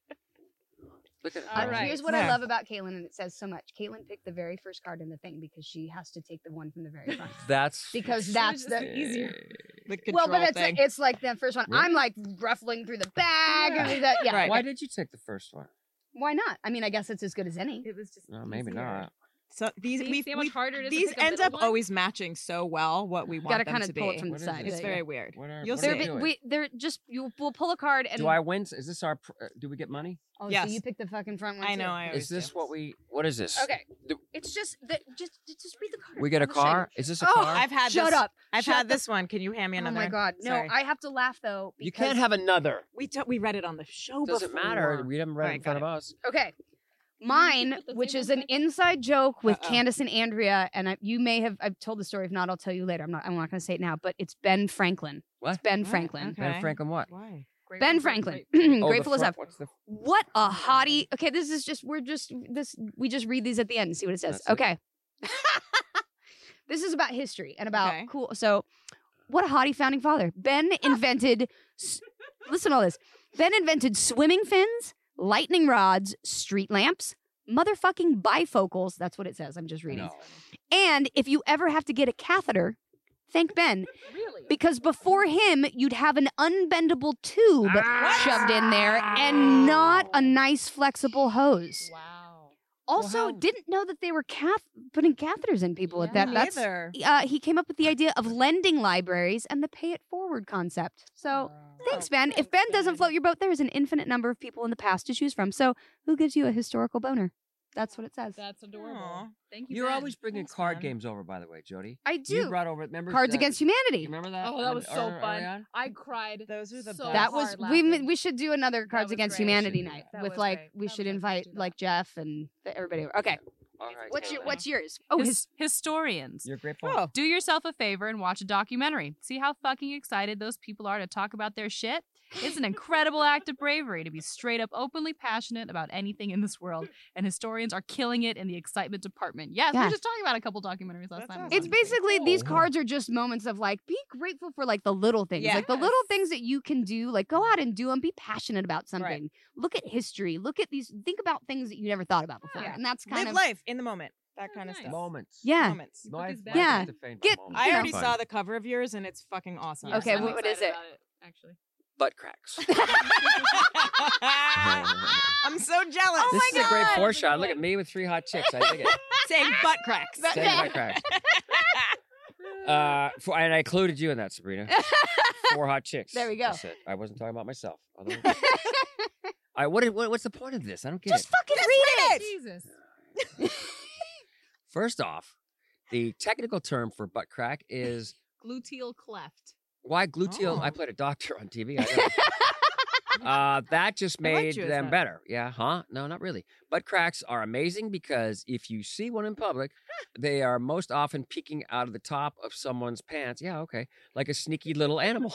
Look at All Uh, right. Here's what I Yeah. love about Caitlin, and it says so much. Caitlin picked the very first card in the thing because she has to take the one from the very front. That's Because It that's was just the easier. The well, but control it's thing. it's like the first one. Really? I'm like ruffling through the bag. Yeah. And that, yeah. Right. Why did you take the first one? Why not? I mean, I guess it's as good as any. It was just No, maybe easier. not. So these See- we see how much we- harder it is to these pick a end middle up one? always matching so well what we want Gotta them kind to of pull be. it from What the is side. this? It's There you very go. weird. What are, You'll what see. are They're, we bi- doing? we, they're just you. We'll pull a card and. Do I win? Is this our? pr- uh, Do we get money? Oh, Yes. so you picked the fucking front one. I know. too. I always Is this do. what we? What is this? Okay. Do- It's just that. Just just read the card. We get a I'll show you. car? Is this a Oh, car? I've had Shut this. up. I've Shut had the- this one. Can you hand me Oh another? my god. No, Sorry. I have to laugh though. You because- can't have another. We t- we read it on the show. Doesn't before. matter. We haven't read it Alright, in front got of us. Okay. Mine, put the which table is an back? inside joke with Uh-oh. Candace and Andrea, and I, you may have I've told the story. If not, I'll tell you later. I'm not. I'm not going to say it now. But it's Ben Franklin. What? It's Ben What? Franklin. Okay. Ben Franklin, what? Why? Great Ben one, Franklin. great. Oh, the Grateful as front- F. What's the? What a hottie. Okay, this is just we're just this we just read these at the end and see what it says. That's it. Okay. This is about history and about Okay. cool. So, what a hottie founding father. Ben invented s- listen to all this. Ben invented swimming fins, lightning rods, street lamps, motherfucking bifocals. That's what it says. I'm just reading. No. And if you ever have to get a catheter, thank Ben. Really? Because before him, you'd have an unbendable tube Ah! shoved in there and not a nice flexible hose. Wow. Also, how- didn't know that they were cath- putting catheters in people at Yeah. that. That's Neither. uh, he came up with the idea of lending libraries and the pay it forward concept. So thanks, Ben. If Ben doesn't float your boat, there is an infinite number of people in the past to choose from. So who gives you a historical boner? That's what it says. That's adorable. Aw. Thank you. You're Ben. always bringing That's card fun. games over, by the way, Jody. I You do. brought over. Remember Cards that- Against You Humanity. remember that? Oh, that was Early- so early fun. on? I cried. Those are the so best. That was hard we laughing. we should do another Cards was Against great. Humanity We should do night that. That with was like great. we That should was invite actually like Jeff and everybody. Okay, All right. what's your Caitlin. what's yours? Oh, His- his historians. You're grateful. Oh, Do yourself a favor and watch a documentary. See how fucking excited those people are to talk about their shit? It's an incredible act of bravery to be straight up openly passionate about anything in this world. And historians are killing it in the excitement department. Yes, we Yeah. were just talking about a couple documentaries last That's time. awesome. It's basically these Oh. cards are just moments of like be grateful for like the little things, like the little Yes. things that you can do. Like go out and do them. Be passionate about something. Look at history. Look at these. Think about things that you never thought about before, Yeah. and that's kind live of life in the moment. That Oh, kind of nice. stuff. Moments. yeah. Moments. You No, put I- these back. I Yeah. like to faint Get- by moments. I you know. already Fun. saw the cover of yours, and it's fucking awesome. Okay, I'm what- what is excited it? about Actually. Butt cracks. I'm so jealous. this is a great God. foreshot. Look at me with three hot chicks. I dig it. Saying butt cracks. Saying butt cracks. Uh, for, and I included you in that, Sabrina. Four hot chicks. There we go. That's it. I wasn't talking about myself. Although, I, what, what, what's the point of this? I don't get Just it. fucking read it. Jesus. First off, the technical term for butt crack is Gluteal cleft. why gluteal. Oh. I played a doctor on T V. I know. uh, that just I liked made you as them that. better. Yeah, huh? No, not really. Butt cracks are amazing because if you see one in public, they are most often peeking out of the top of someone's pants. Yeah, okay. Like a sneaky little animal.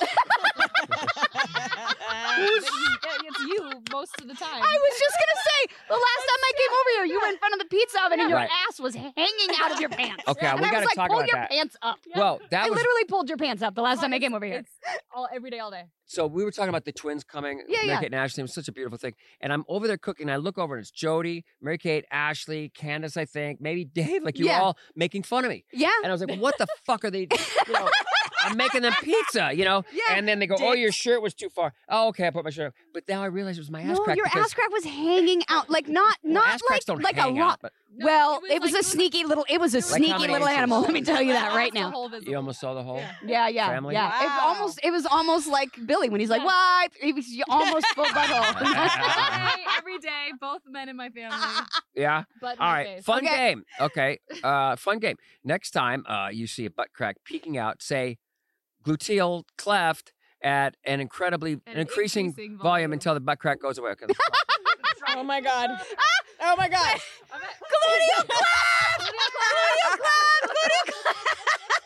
It's you most of the time. I was just gonna say the last time I came over here, you were in front of the pizza oven and your Right. ass was hanging out of your pants. Okay, and we I got was to like, talk pull about your that. pants up. Well, that I was literally pulled your pants up the last time I came over here. It's all every day, all day. so we were talking about the twins coming, Yeah, Mary yeah. Kate and Ashley. It was such a beautiful thing. And I'm over there cooking. And I look over and it's Jody, Mary Kate, Ashley, Candace, I think, maybe Dave. Like you Yeah. were all making fun of me. Yeah. And I was like, well, what the fuck are they? You know, I'm making them pizza, you know? Yeah, and then they go, oh, your shirt was too far. Oh, okay, I put my shirt up. But now I realize it was my ass No, crack. your because, ass crack was hanging out, like not well, not ass cracks like don't like hang a rock. out, but No, Well, it was, like- a sneaky little. It was a it was Like how sneaky many little inches? animal. Let me tell you that Almost right the now. whole visible. you almost saw the hole. Yeah. Yeah, yeah, Family? yeah. It Wow. almost. It was almost like Billy when he's like, Yeah. "Wipe." It was almost full butthole. every, day, every day, both men in my family. Yeah. But All right. Fun Okay. game. Okay. Uh, fun game. Next time uh, you see a butt crack peeking out, say gluteal cleft at an incredibly An an increasing, increasing volume. volume. until the butt crack goes away. Okay. Oh my god. Oh my god. Gluteal cleft. Gluteal cleft. Gluteal cleft.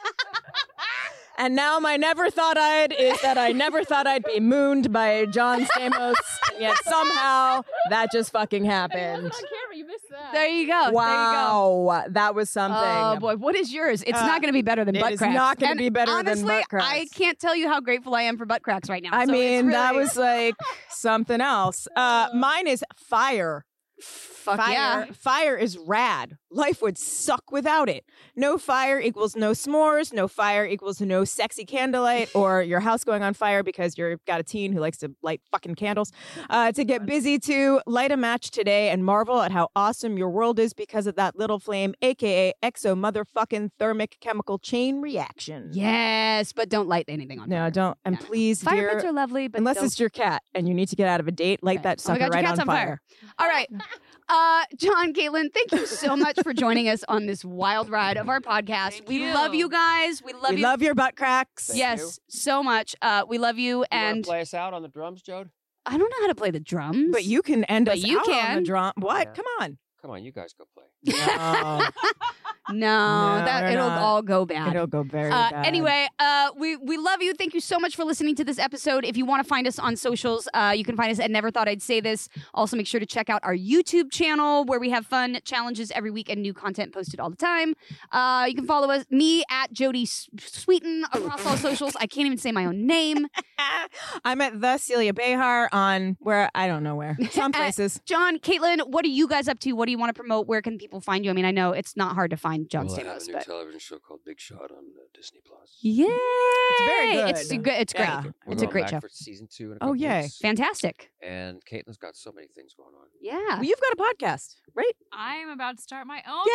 And now my never thought I'd is that I never thought I'd be mooned by John Stamos, and yet somehow that just fucking happened. on camera, you missed that. There you go. Wow, that was There you something. go. Oh boy, what is yours? It's Uh, not going to be better than it butt is cracks. not gonna And be better than honestly, butt cracks. I can't tell you how grateful I am for butt cracks right now. I So it's mean, that really- was like something else. Uh, mine is fire. fuck Fire. yeah. Fire is rad. Life would suck without it. No fire equals no s'mores. No fire equals no sexy candlelight or your house going on fire because you've got a teen who likes to light fucking candles. Uh, to get busy to light a match today and marvel at how awesome your world is because of that little flame, aka exo motherfucking thermic chemical chain reaction. Yes, but don't light anything on No, fire. don't. And No, no. please, Fire dear, pits are lovely, but unless don't- it's your cat and you need to get out of a date, light Okay. that Oh my sucker God, your right cat's on on fire. fire. All right. Uh, John, Caitlin, thank you so much for joining us on this wild ride of our podcast. Thank we you. love you guys. We love we you. love your butt cracks. Thank yes, so much. Uh, we love you. You And want to play us out on the drums, Jode? I don't know how to play the drums. But you can end But us you out on can. the drum. What? Yeah. Come on. Come on, you guys go play. No, no, No, that we're it'll not. all go bad. it'll go very Uh, bad. anyway, uh, we we love you. Thank you so much for listening to this episode. If you want to find us on socials, uh, you can find us at Never Thought I'd Say This. Also, make sure to check out our YouTube channel where we have fun challenges every week and new content posted all the time. Uh, you can follow us me at Jody S- Sweeten across all socials. I can't even say my own name. I'm at the Celia Behar on where I don't know where. Some At- places. John, Caitlin, what are you guys up to? What do you want to promote? Where can people find you? I mean, I know it's not hard to find John Well, I have a Stamos, new but television show called Big Shot on uh, Disney Plus. yay! It's very good. It's good. It's great. Yeah. We're It's a going great back show. for season two. In a Oh, couple yay. weeks. Fantastic. And Caitlin's got so many things going on. Yeah. Well, you've got a podcast, right? I'm about to start my own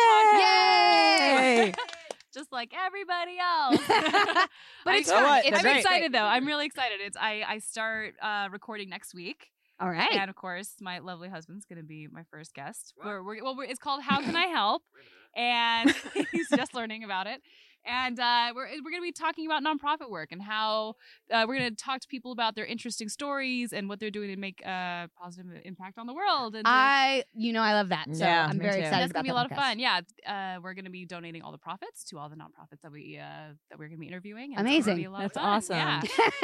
Yay! podcast. Just like everybody else. But I'm it's So fun. what? It's I'm great. excited though. I'm really excited. It's I I start uh, recording next week, All right. and of course, my lovely husband's going to be my first guest. We're, we're, well, we're, it's called How Can I Help, and he's just learning about it. And uh, we're we're going to be talking about nonprofit work and how uh, we're going to talk to people about their interesting stories and what they're doing to make a positive impact on the world. And uh, I, you know, I love that. So Yeah, I'm me very too. excited that's about gonna be a that lot of podcast. fun. Yeah, uh, we're gonna be donating all the profits to all the nonprofits that we uh, that we're gonna be interviewing. and it's gonna Amazing. be a lot That's of fun. awesome. Yeah.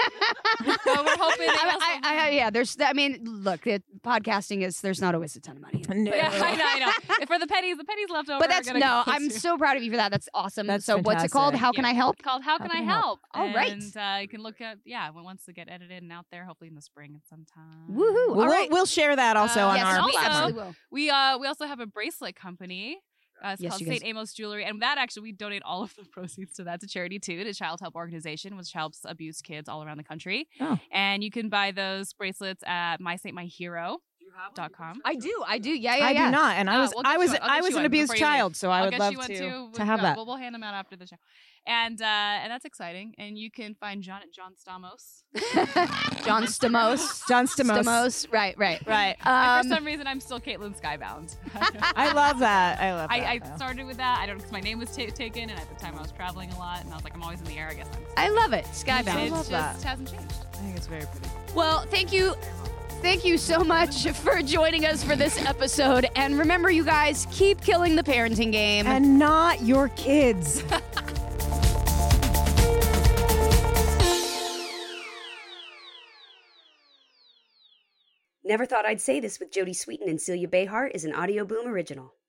So we're hoping. they I, also- I, I, yeah, there's. I mean, look, it, podcasting is. There's not always a ton of money. in it. No. Yeah, I know, I know. For the pennies, the pennies left over. But are that's gonna no. go I'm to- so proud of you for that. That's awesome. That's so what's it called? fantastic. How can Yeah. I help? It's called How Can, I, Help? All right. And uh, you can look at yeah when once to get edited and out there, hopefully in the spring at some time. Woohoo! Well, All we'll, right. we'll share that also Uh, on yes, our we also- absolutely will. We uh we also have a bracelet company. Uh, it's Yes, called you guys- Saint Amos Jewelry, and that actually we donate all of the proceeds to that to charity too, to Child Help Organization, which helps abused kids all around the country. Oh. And you can buy those bracelets at my saint my hero dot com. I do. I do. Yeah, yeah, I yeah. do not, and I Uh, was we'll get I was you one. I'll I get was you an one abused before you leave. child, so I I'll would get love you one to too. to We've have got- that. We'll, we'll hand them out after the show, and uh, and that's exciting. And you can find John at John Stamos. John Stamos. John Stamos. Stamos. Right. Right. Right. And for Um, some reason, I'm still Caitlin Skybound. I love that. I love that. I, I though. started with that. I don't because my name was ta- taken, and at the time I was traveling a lot, and I was like, I'm always in the air. I guess I'm. I love it. It Skybound. love just that. hasn't changed. I think it's very pretty. Well, thank you. Thank you so much for joining us for this episode. And remember, you guys, keep killing the parenting game. And not your kids. Never Thought I'd Say This with Jody Sweeten and Celia Behar is an Audio Boom original.